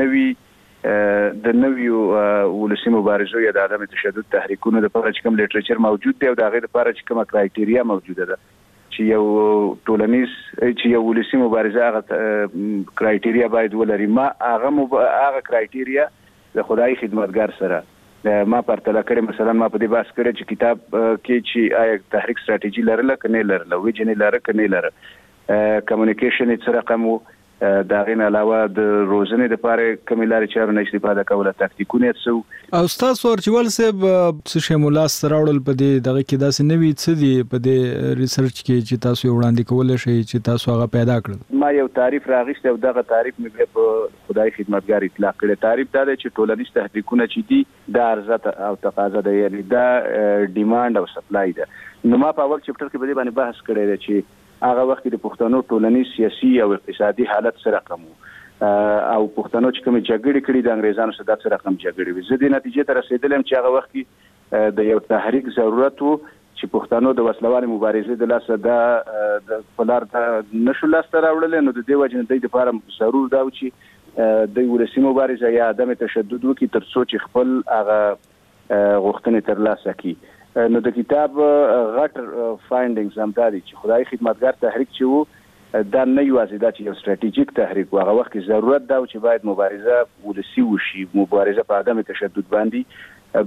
د نویو ولسي مبارزو یا د عدم تشدد تحریکونو لپاره چې کوم لیټریچر موجود دی او د هغې لپاره چې کومه کرایټیریا موجوده ده چې یو ټولنیز چې یو ولسي مبارزه هغه کرایټیریا باید ولري. ما هغه کرایټیریا د خدای خدمتګار سره ما پرتله کړې. مثلا ما په دې بحث کړی چې کتاب کې چې آیا تحریک ستراتیژي لرله که نه لرله، ویژن یې لره که نه لره، کمیونیکیشن یې څه رقم و، د هغې نه علاوه د روزنې دپاره کومې لارې چارو نه استفاده کوله، تاکتیکونه یې څه و. او ستاسو ارچوال صاحب څه شی مو لاسته راوړل په دې دغه کې داسې نوي څه دي په دې ریسرچ کې چې تاسو یې وړاندې کولی شئ چې تاسو هغه پیدا کړل؟ ما یو تعریف راغیستی او دغه تعریف مې بیا په خدای خدمتګار اطلاق کړی. تعریف دا دی چې ټولنیز تحریکونه چې دي دا عرضه او تقاضا ده، یعنی دا ډیمانډ او سپلای ده. نو ما په اول چپټر کې په دې باندې بحث کړی دی چې هغه وخت د پښتنو ټولنیز سیاسي او اقتصادي حالت سره رقم او پښتنو چې کوم جګړې کړي د انګریزانو سره د رقم جګړې وي. زه دې نتیجې ته رسیدلم چې هغه وخت کې د یو تحریک ضرورت وو چې پښتنو د وسلوالې مبارزې د لاسه د فلار ته نشو لاسته راوړل. نو د دې وجه نه د لپاره ضرور دا و چې د ولسي مبارزه یا عدم تشدد وکړي تر څو چې خپل هغه غوښتنې ترلاسه کړي. نو د کتاب غټ فایندینګز هم دا دي چې خدای خدمتګار تحریک چې وو دا نه یوازې دا چې یو ستراتیژیک تحریک و، هغه وخت کې ضرورت دا و چې باید مبارزه ولسي وشي، مبارزه په عدم تشدد باندې،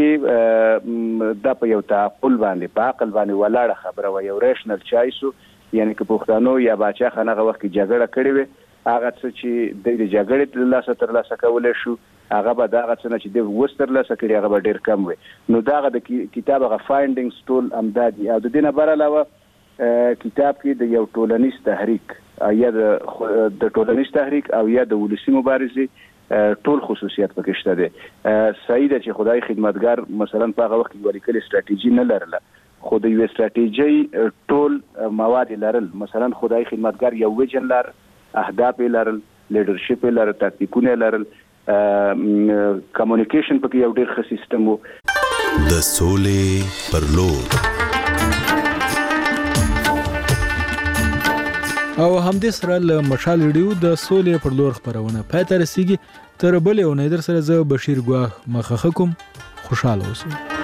بلکې دا په یو تعقل باندې، په عقل باندې ولاړه خبره و، یو ریشنل چایس و. یعنی که پښتنو یا باچا خان هغه وخت کې جګړه کړې وي، هغه څه چې د جګړې لاسه ترلاسه کولی شو هغه به دغه څه نه چې د اوس ترلاسه کړي هغه به ډېر کم وي. نو دغه د کتاب هغه فایندینګز ټول همدا دي. او د دې نه بر علاوه کتاب کې د یو ټولنیز تحریک یا د ټولنیز تحریک او یا د ولسي مبارزې ټول خصوصیات پکې شته دي. صحیح ده چې خدای خدمتګار مثلا په هغه وخت کې ولیکلې ستراتیژي نه لرله، خو د یوې ستراتیژۍ ټول مواد لرل. مثلا خدای خدمتګار یو ویژن لر، اهداف یې لرل، لیډرشپ یې لرل، تاکتیکونه یې لرل، کمیونیکیشن پکې یو ډېر ښه سیستم و. د سولې پر لور او همدې سره له مشال ریډیو د سولې پر لور خبرونه پای ته رسیږي. تر بلې اونۍ در سره زه بشیر ګواښ مخه کوم. خوشاله اوسئ.